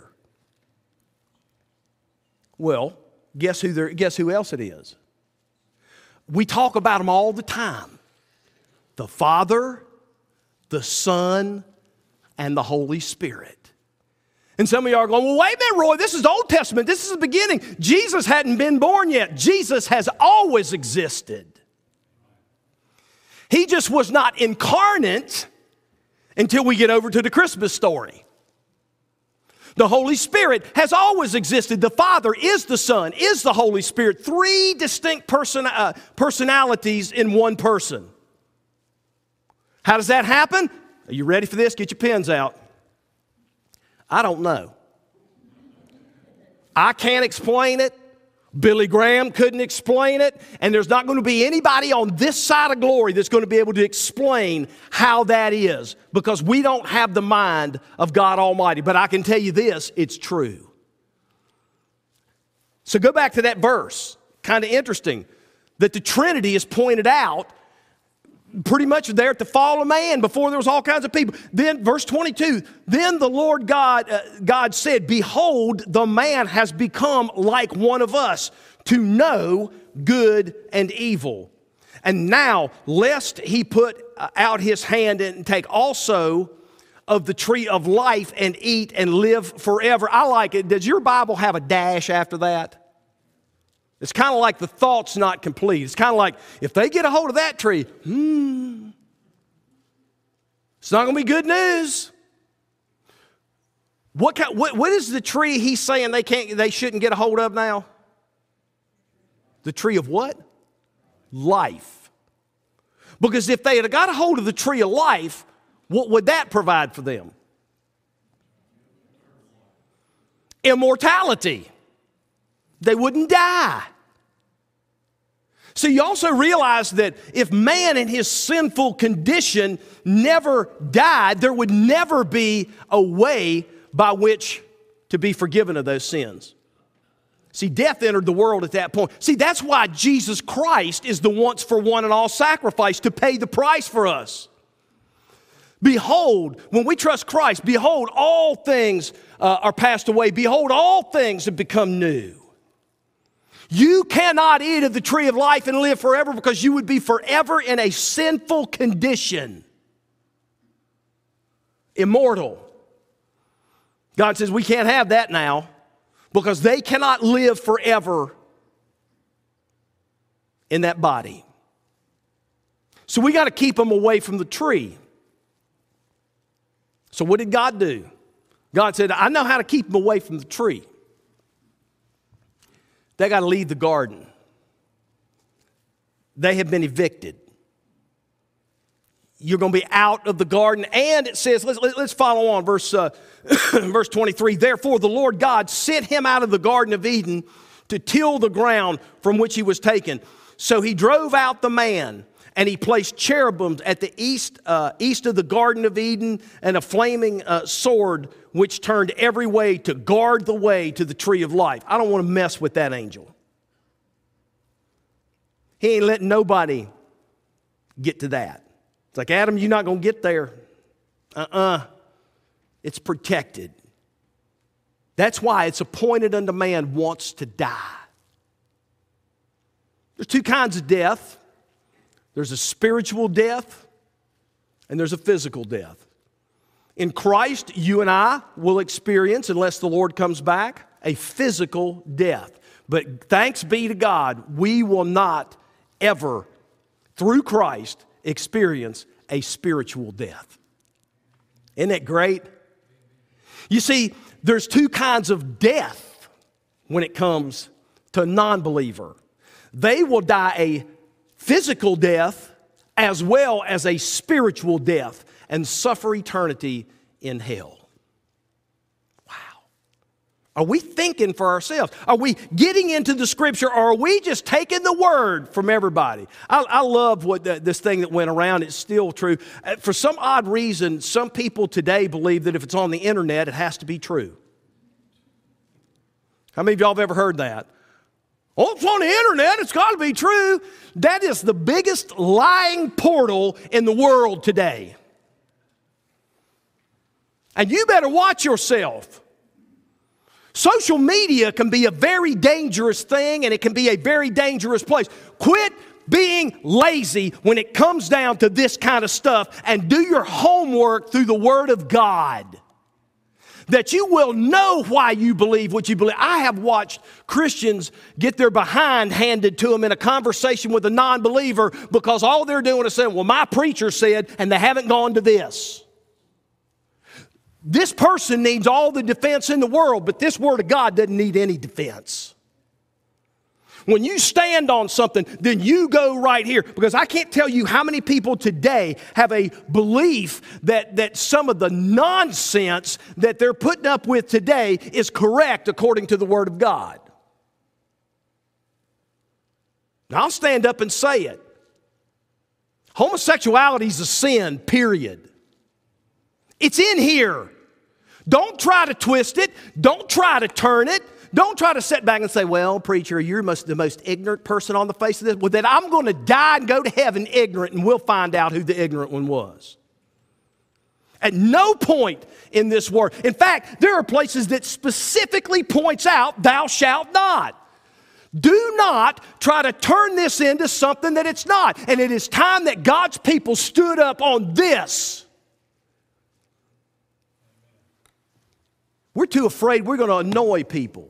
Well, guess who else it is? We talk about them all the time. The Father, the Son, and the Holy Spirit. And some of you are going, well, wait a minute, Roy, this is Old Testament. This is the beginning. Jesus hadn't been born yet. Jesus has always existed. He just was not incarnate until we get over to the Christmas story. The Holy Spirit has always existed. The Father is the Son, is the Holy Spirit. Three distinct personalities in one person. How does that happen? Are you ready for this? Get your pens out. I don't know. I can't explain it. Billy Graham couldn't explain it. And there's not going to be anybody on this side of glory that's going to be able to explain how that is, because we don't have the mind of God Almighty. But I can tell you this, it's true. So go back to that verse. Kind of interesting that the Trinity is pointed out pretty much there at the fall of man, before there was all kinds of people. Then verse 22, then the Lord God said, behold, the man has become like one of us to know good and evil. And now, lest he put out his hand and take also of the tree of life and eat and live forever. I like it. Does your Bible have a dash after that? It's kind of like the thought's not complete. It's kind of like, if they get a hold of that tree, it's not going to be good news. What is the tree he's saying they shouldn't get a hold of now? The tree of what? Life. Because if they had got a hold of the tree of life, what would that provide for them? Immortality. They wouldn't die. So you also realize that if man in his sinful condition never died, there would never be a way by which to be forgiven of those sins. See, death entered the world at that point. See, that's why Jesus Christ is the once for one and all sacrifice to pay the price for us. Behold, when we trust Christ, behold, all things are passed away. Behold, all things have become new. You cannot eat of the tree of life and live forever because you would be forever in a sinful condition. Immortal. God says we can't have that now because they cannot live forever in that body. So we got to keep them away from the tree. So what did God do? God said, I know how to keep them away from the tree. They got to leave the garden. They have been evicted. You're going to be out of the garden. And it says, let's follow on, verse 23. Therefore the Lord God sent him out of the Garden of Eden to till the ground from which he was taken. So he drove out the man, and he placed cherubims at the east of the Garden of Eden, and a flaming sword which turned every way to guard the way to the tree of life. I don't want to mess with that angel. He ain't letting nobody get to that. It's like, Adam, you're not going to get there. It's protected. That's why it's appointed unto man once to die. There's two kinds of death. There's a spiritual death, and there's a physical death. In Christ, you and I will experience, unless the Lord comes back, a physical death. But thanks be to God, we will not ever, through Christ, experience a spiritual death. Isn't that great? You see, there's two kinds of death when it comes to a non-believer. They will die a physical death as well as a spiritual death and suffer eternity in hell. Wow. Are we thinking for ourselves? Are we getting into the Scripture, or are we just taking the word from everybody? I love what this thing that went around. It's still true. For some odd reason, some people today believe that if it's on the internet, it has to be true. How many of y'all have ever heard that? Oh, it's on the internet, it's got to be true. That is the biggest lying portal in the world today. And you better watch yourself. Social media can be a very dangerous thing, and it can be a very dangerous place. Quit being lazy when it comes down to this kind of stuff, and do your homework through the Word of God, that you will know why you believe what you believe. I have watched Christians get their behind handed to them in a conversation with a non-believer because all they're doing is saying, well, my preacher said, and they haven't gone to this. This person needs all the defense in the world, but this Word of God doesn't need any defense. When you stand on something, then you go right here. Because I can't tell you how many people today have a belief that some of the nonsense that they're putting up with today is correct according to the Word of God. Now, I'll stand up and say it. Homosexuality is a sin, period. It's in here. Don't try to twist it. Don't try to turn it. Don't try to sit back and say, well, preacher, you're the most ignorant person on the face of this. Well, then I'm going to die and go to heaven ignorant, and we'll find out who the ignorant one was. At no point in this word. In fact, there are places that specifically points out, thou shalt not. Do not try to turn this into something that it's not. And it is time that God's people stood up on this. We're too afraid we're going to annoy people.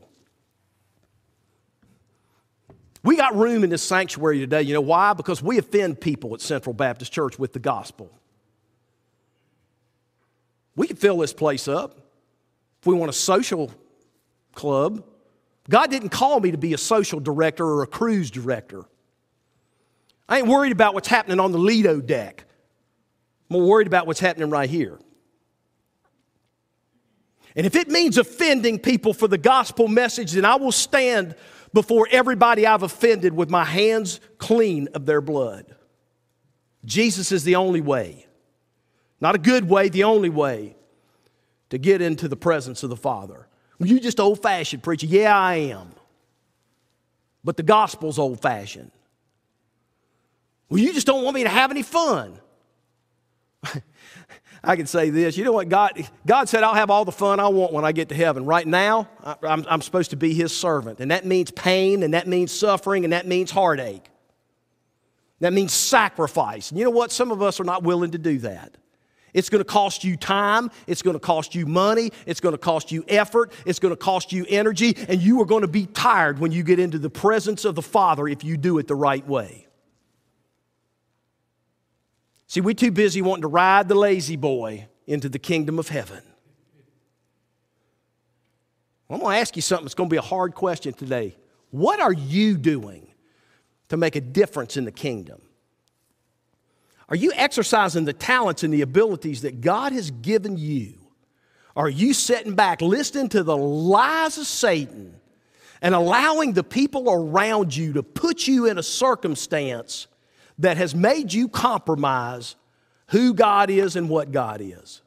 We got room in this sanctuary today. You know why? Because we offend people at Central Baptist Church with the gospel. We can fill this place up. if we want a social club. God didn't call me to be a social director or a cruise director. I ain't worried about what's happening on the Lido deck. I'm more worried about what's happening right here. And if it means offending people for the gospel message, then I will stand before everybody I've offended with my hands clean of their blood. Jesus is the only way. Not a good way, the only way to get into the presence of the Father. Well, you just old-fashioned preacher. Yeah, I am. But the gospel's old-fashioned. Well, you just don't want me to have any fun. I can say this. You know what? God said, I'll have all the fun I want when I get to heaven. Right now, I'm supposed to be His servant. And that means pain, and that means suffering, and that means heartache. That means sacrifice. And you know what? Some of us are not willing to do that. It's going to cost you time. It's going to cost you money. It's going to cost you effort. It's going to cost you energy. And you are going to be tired when you get into the presence of the Father if you do it the right way. See, we're too busy wanting to ride the lazy boy into the kingdom of heaven. I'm going to ask you something. It's going to be a hard question today. What are you doing to make a difference in the kingdom? Are you exercising the talents and the abilities that God has given you? Or are you sitting back listening to the lies of Satan and allowing the people around you to put you in a circumstance that has made you compromise who God is and what God is?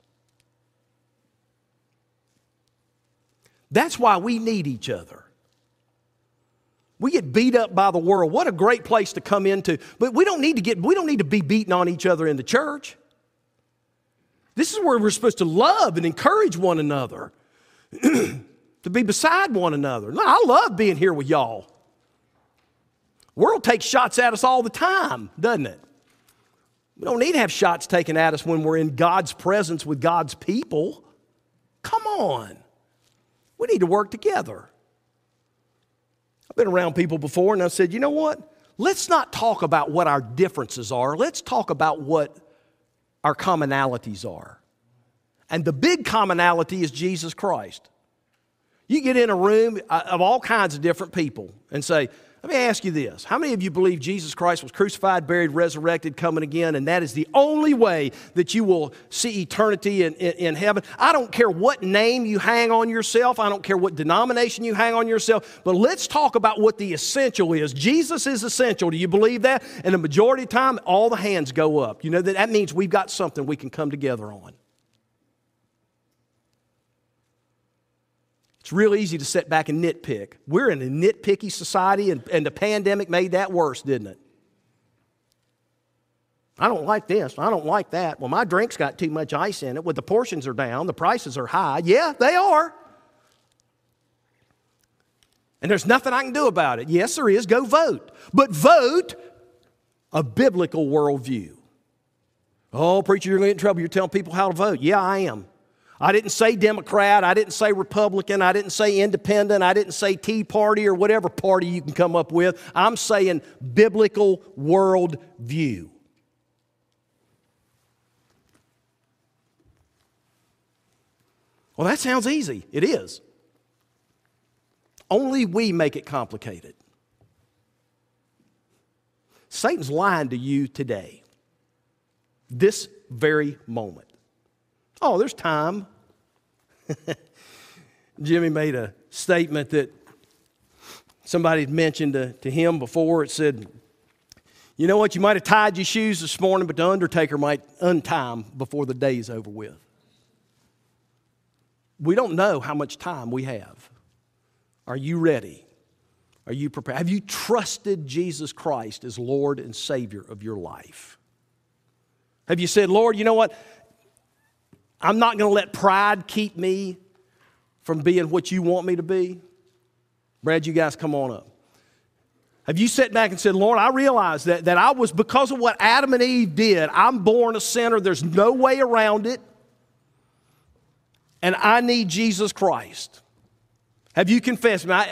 That's why we need each other. We get beat up by the world. What a great place to come into. But we don't need to be beating on each other in the church. This is where we're supposed to love and encourage one another, to be beside one another. No, I love being here with y'all. The world takes shots at us all the time, doesn't it? We don't need to have shots taken at us when we're in God's presence with God's people. Come on. We need to work together. I've been around people before and I've said, you know what? Let's not talk about what our differences are. Let's talk about what our commonalities are. And the big commonality is Jesus Christ. You get in a room of all kinds of different people and say, let me ask you this. How many of you believe Jesus Christ was crucified, buried, resurrected, coming again, and that is the only way that you will see eternity in heaven? I don't care what name you hang on yourself. I don't care what denomination you hang on yourself. But let's talk about what the essential is. Jesus is essential. Do you believe that? And the majority of the time, all the hands go up. You know that means we've got something we can come together on. It's real easy to sit back and nitpick. We're in a nitpicky society, and the pandemic made that worse, didn't it? I don't like this. I don't like that. Well, my drink's got too much ice in it. Well, the portions are down. The prices are high. Yeah, they are. And there's nothing I can do about it. Yes, there is. Go vote. But vote a biblical worldview. Oh, preacher, you're going to get in trouble. You're telling people how to vote. Yeah, I am. I didn't say Democrat, I didn't say Republican, I didn't say Independent, I didn't say Tea Party or whatever party you can come up with. I'm saying biblical worldview. Well, that sounds easy. It is. Only we make it complicated. Satan's lying to you today, this very moment. Oh, there's time. Jimmy made a statement that somebody had mentioned to him before. It said, you know what, you might have tied your shoes this morning, but the undertaker might untie them before the day is over with. We don't know how much time we have. Are you ready? Are you prepared? Have you trusted Jesus Christ as Lord and Savior of your life? Have you said, Lord, you know what? I'm not going to let pride keep me from being what you want me to be. Brad, you guys come on up. Have you sat back and said, Lord, I realize that I was, because of what Adam and Eve did, I'm born a sinner. There's no way around it. And I need Jesus Christ. Have you confessed?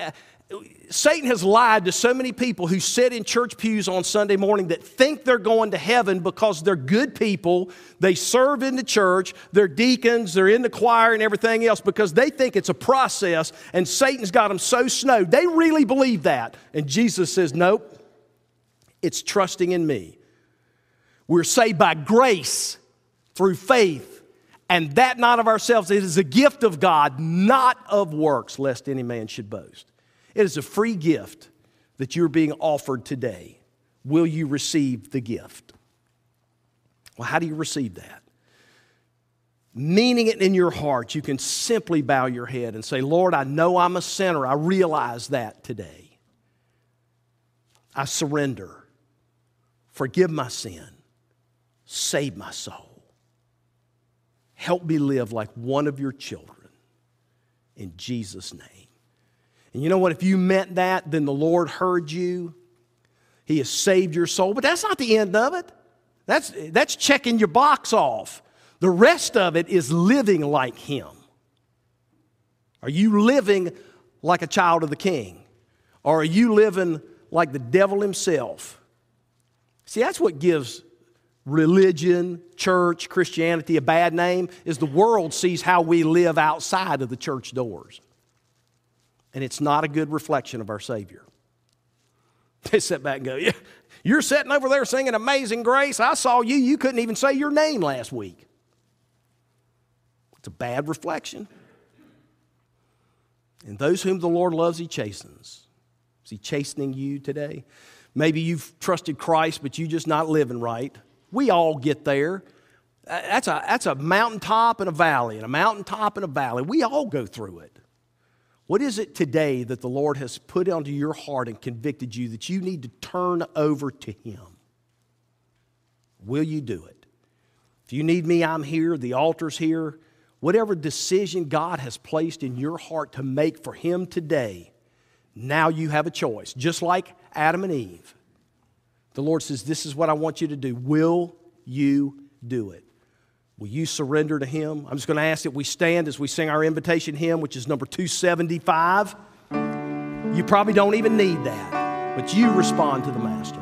Satan has lied to so many people who sit in church pews on Sunday morning that think they're going to heaven because they're good people. They serve in the church, they're deacons, they're in the choir and everything else because they think it's a process and Satan's got them so snowed. They really believe that. And Jesus says, nope, it's trusting in me. We're saved by grace through faith, and that not of ourselves. It is a gift of God, not of works, lest any man should boast. It is a free gift that you're being offered today. Will you receive the gift? Well, how do you receive that? Meaning it in your heart, you can simply bow your head and say, Lord, I know I'm a sinner. I realize that today. I surrender. Forgive my sin. Save my soul. Help me live like one of your children. In Jesus' name. And you know what? If you meant that, then the Lord heard you. He has saved your soul. But that's not the end of it. That's checking your box off. The rest of it is living like Him. Are you living like a child of the King? Or are you living like the devil himself? See, that's what gives religion, church, Christianity a bad name, is the world sees how we live outside of the church doors. And it's not a good reflection of our Savior. They sit back and go, yeah, you're sitting over there singing Amazing Grace. I saw you. You couldn't even say your name last week. It's a bad reflection. And those whom the Lord loves, He chastens. Is He chastening you today? Maybe you've trusted Christ, but you're just not living right. We all get there. That's a mountaintop and a valley, and a mountaintop and a valley. We all go through it. What is it today that the Lord has put onto your heart and convicted you that you need to turn over to Him? Will you do it? If you need me, I'm here. The altar's here. Whatever decision God has placed in your heart to make for Him today, now you have a choice. Just like Adam and Eve. The Lord says, this is what I want you to do. Will you do it? Will you surrender to Him? I'm just going to ask that we stand as we sing our invitation hymn, which is number 275. You probably don't even need that, but you respond to the Master.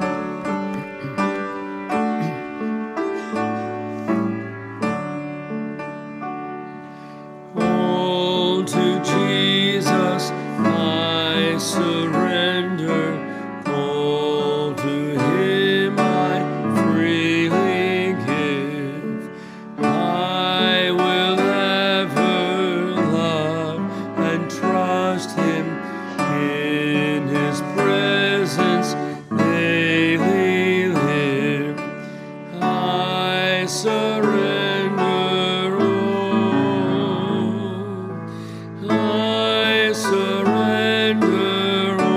All to Jesus I surrender. All to Him I freely give. I will ever love and trust Him in His presence daily live. I surrender all. I surrender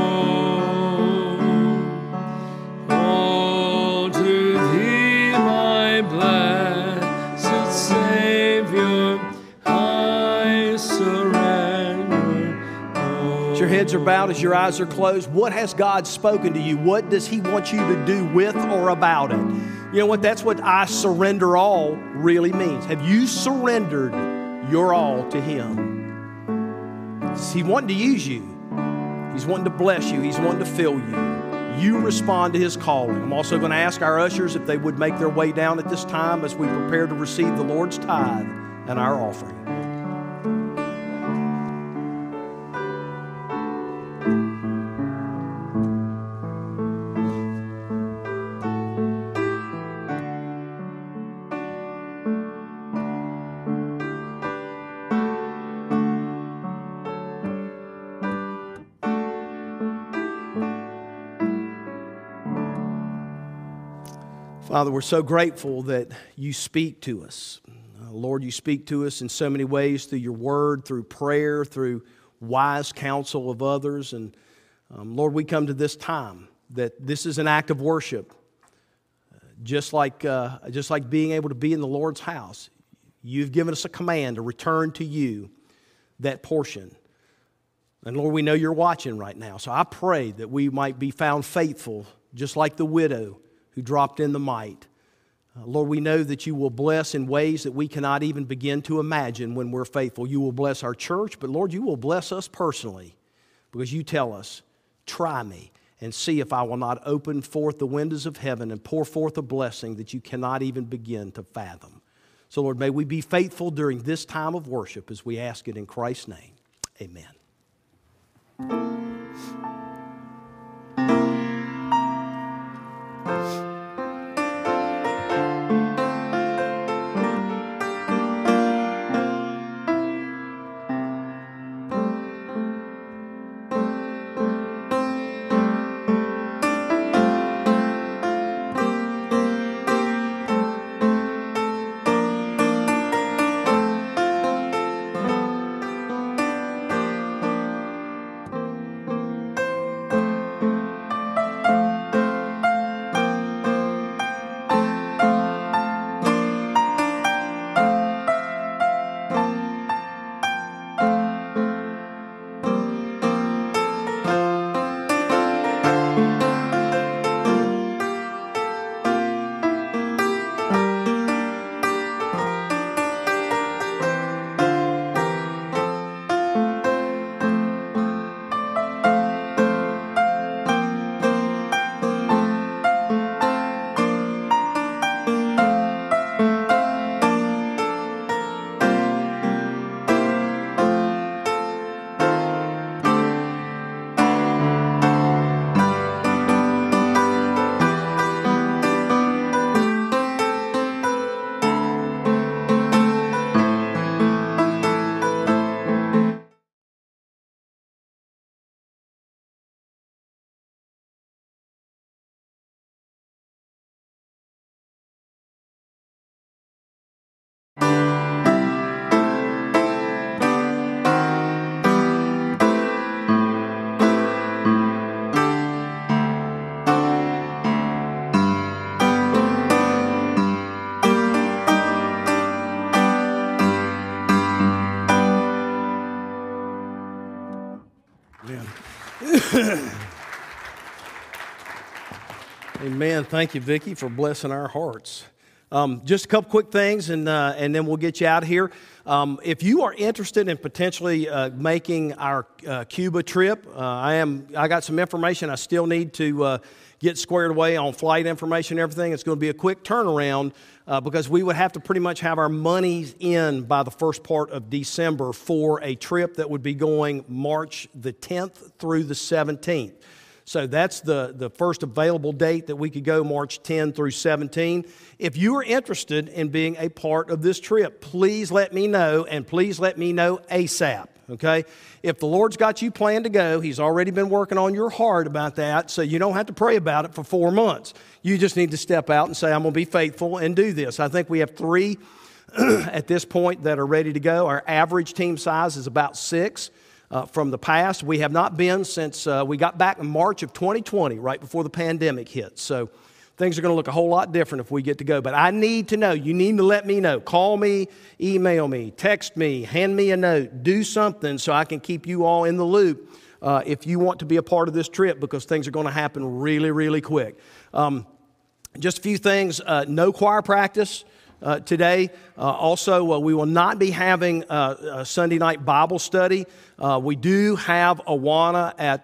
all to Thee, my blessed Savior. I surrender all. As your heads are bowed, as your eyes are closed, what has God spoken to you? What does He want you to do with or about it? You know what? That's what I surrender all really means. Have you surrendered your all to Him? He's wanting to use you. He's wanting to bless you. He's wanting to fill you. You respond to His calling. I'm also going to ask our ushers if they would make their way down at this time as we prepare to receive the Lord's tithe and our offering. Father, we're so grateful that You speak to us. Lord, You speak to us in so many ways through Your word, through prayer, through wise counsel of others. And Lord, we come to this time that this is an act of worship. Just like being able to be in the Lord's house, You've given us a command to return to You that portion. And Lord, we know You're watching right now. So I pray that we might be found faithful, just like the widow who dropped in the mite. Lord, we know that You will bless in ways that we cannot even begin to imagine when we're faithful. You will bless our church, but Lord, You will bless us personally because you tell us, try me and see if I will not open forth the windows of heaven and pour forth a blessing that you cannot even begin to fathom. So, Lord, may we be faithful during this time of worship as we ask it in Christ's name. Amen. Amen. Thank you, Vicki, for blessing our hearts. Just a couple quick things, and then we'll get you out of here. If you are interested in potentially making our Cuba trip, I got some information I still need to get squared away on flight information and everything. It's going to be a quick turnaround because we would have to pretty much have our monies in by the first part of December for a trip that would be going March the 10th through the 17th. So that's the first available date that we could go, March 10 through 17. If you are interested in being a part of this trip, please let me know, and please let me know ASAP, okay? If the Lord's got you planned to go, He's already been working on your heart about that, so you don't have to pray about it for 4 months. You just need to step out and say, I'm going to be faithful and do this. I think we have 3 at this point that are ready to go. Our average team size is about 6. From the past. We have not been since we got back in March of 2020, right before the pandemic hit. So things are going to look a whole lot different if we get to go. But I need to know. You need to let me know. Call me, email me, text me, hand me a note. Do something so I can keep you all in the loop if you want to be a part of this trip, because things are going to happen really, really quick. Just a few things. No choir practice today. Also, we will not be having a Sunday night Bible study. We do have Awana at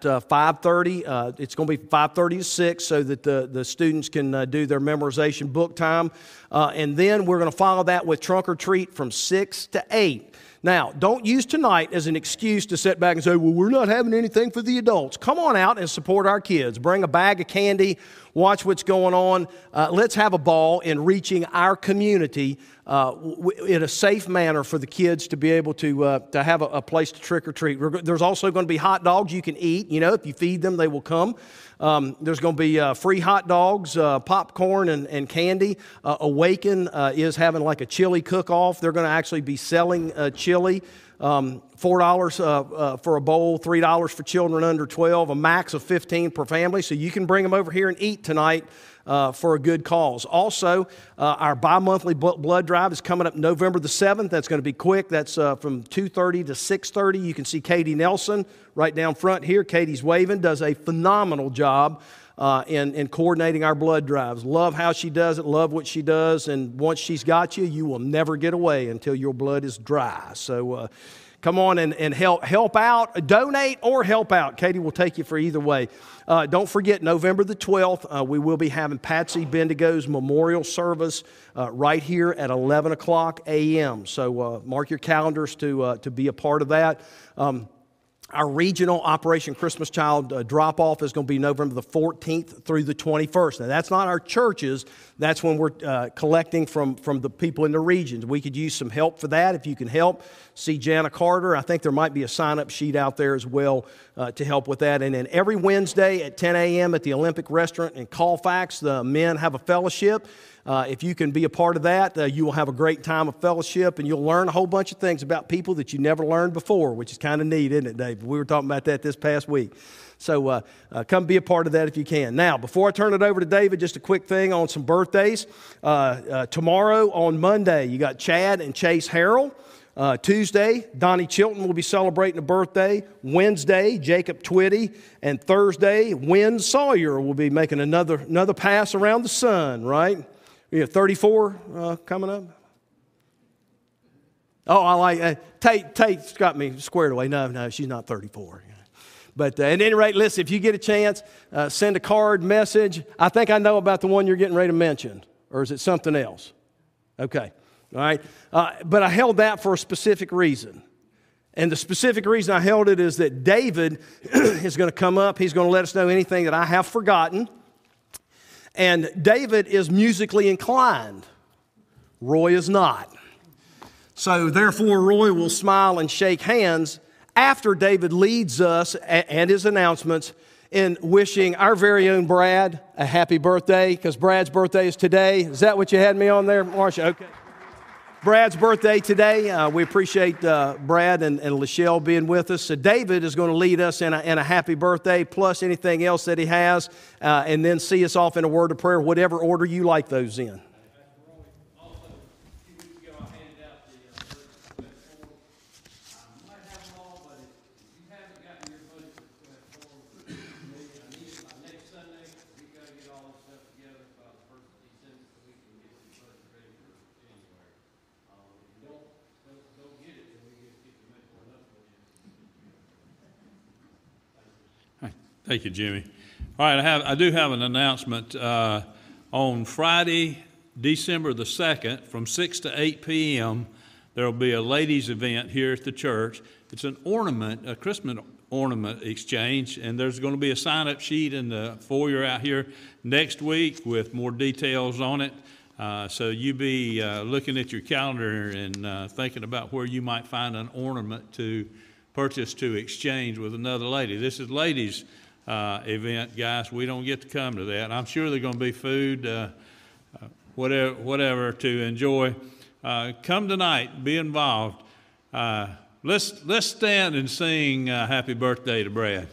5:30. It's going to be 5:30 to 6 so that the students can do their memorization book time. And then we're going to follow that with trunk or treat from 6 to 8. Now, don't use tonight as an excuse to sit back and say, well, we're not having anything for the adults. Come on out and support our kids. Bring a bag of candy. Watch what's going on. Let's have a ball in reaching our community in a safe manner for the kids to be able to have a place to trick or treat. There's also going to be hot dogs you can eat. You know, if you feed them, they will come. There's going to be free hot dogs, popcorn, and candy. Awaken is having like a chili cook-off. They're going to actually be selling chili. $4 for a bowl, $3 for children under 12, a max of 15 per family. So you can bring them over here and eat tonight for a good cause. Also, our bi-monthly blood drive is coming up November the 7th. That's going to be quick. That's from 2:30 to 6:30. You can see Katie Nelson right down front here. Katie's waving, does a phenomenal job in coordinating our blood drives. Love how she does it, love what she does, and once she's got you, you will never get away until your blood is dry. So come on and help out, donate or help out. Katie will take you for either way. Don't forget, November the 12th, we will be having Patsy Bendigo's memorial service right here at 11 o'clock a.m. So mark your calendars to be a part of that. Our regional Operation Christmas Child drop-off is going to be November the 14th through the 21st. Now, that's not our churches. That's when we're collecting from the people in the regions. We could use some help for that. If you can help, see Jana Carter. I think there might be a sign-up sheet out there as well to help with that. And then every Wednesday at 10 a.m. at the Olympic Restaurant in Colfax, the men have a fellowship. If you can be a part of that, you will have a great time of fellowship, and you'll learn a whole bunch of things about people that you never learned before, which is kind of neat, isn't it, Dave? We were talking about that this past week. So come be a part of that if you can. Now, before I turn it over to David, just a quick thing on some birthdays. Tomorrow on Monday, you got Chad and Chase Harrell. Tuesday, Donnie Chilton will be celebrating a birthday. Wednesday, Jacob Twitty. And Thursday, Wynn Sawyer will be making another pass around the sun, right? We have 34 coming up. Oh, I like Tate's got me squared away. No, she's not 34. But at any rate, listen, if you get a chance, send a card, message. I think I know about the one you're getting ready to mention. Or is it something else? Okay. All right. But I held that for a specific reason. And the specific reason I held it is that David is going to come up. He's going to let us know anything that I have forgotten. And David is musically inclined. Roy is not. So therefore, Roy will smile and shake hands after David leads us and his announcements in wishing our very own Brad a happy birthday, because Brad's birthday is today. Is that what you had me on there, Marcia? Okay. Brad's birthday today. We appreciate Brad and Lachelle being with us. So David is going to lead us in a happy birthday, plus anything else that he has, and then see us off in a word of prayer, whatever order you like those in. Thank you, Jimmy. All right, I do have an announcement. On Friday, December the 2nd, from 6 to 8 p.m., there will be a ladies' event here at the church. It's a Christmas ornament exchange, and there's going to be a sign-up sheet in the foyer out here next week with more details on it. So you be looking at your calendar and thinking about where you might find an ornament to purchase to exchange with another lady. This is ladies' event, guys. We don't get to come to that. I'm sure there's going to be food, whatever to enjoy. Come tonight, be involved. Let's stand and sing Happy Birthday to Brad.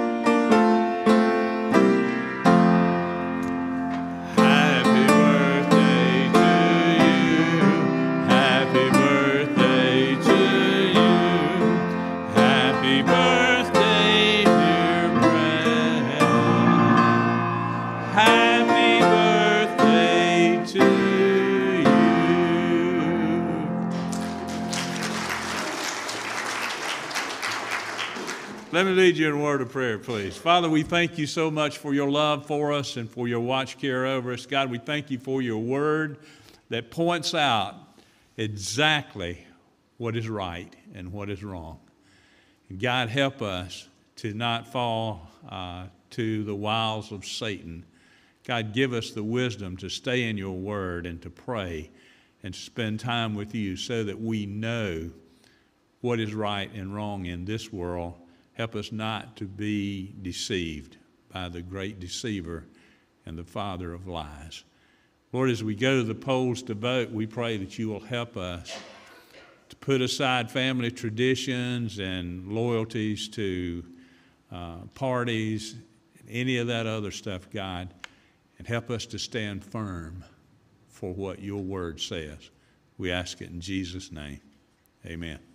Let me lead you in a word of prayer, please. Father, we thank you so much for your love for us and for your watch care over us. God, we thank you for your word that points out exactly what is right and what is wrong. And God, help us to not fall to the wiles of Satan. God, give us the wisdom to stay in your word and to pray and to spend time with you so that we know what is right and wrong in this world. Help us not to be deceived by the great deceiver and the father of lies. Lord, as we go to the polls to vote, we pray that you will help us to put aside family traditions and loyalties to parties, any of that other stuff, God, and help us to stand firm for what your word says. We ask it in Jesus' name. Amen.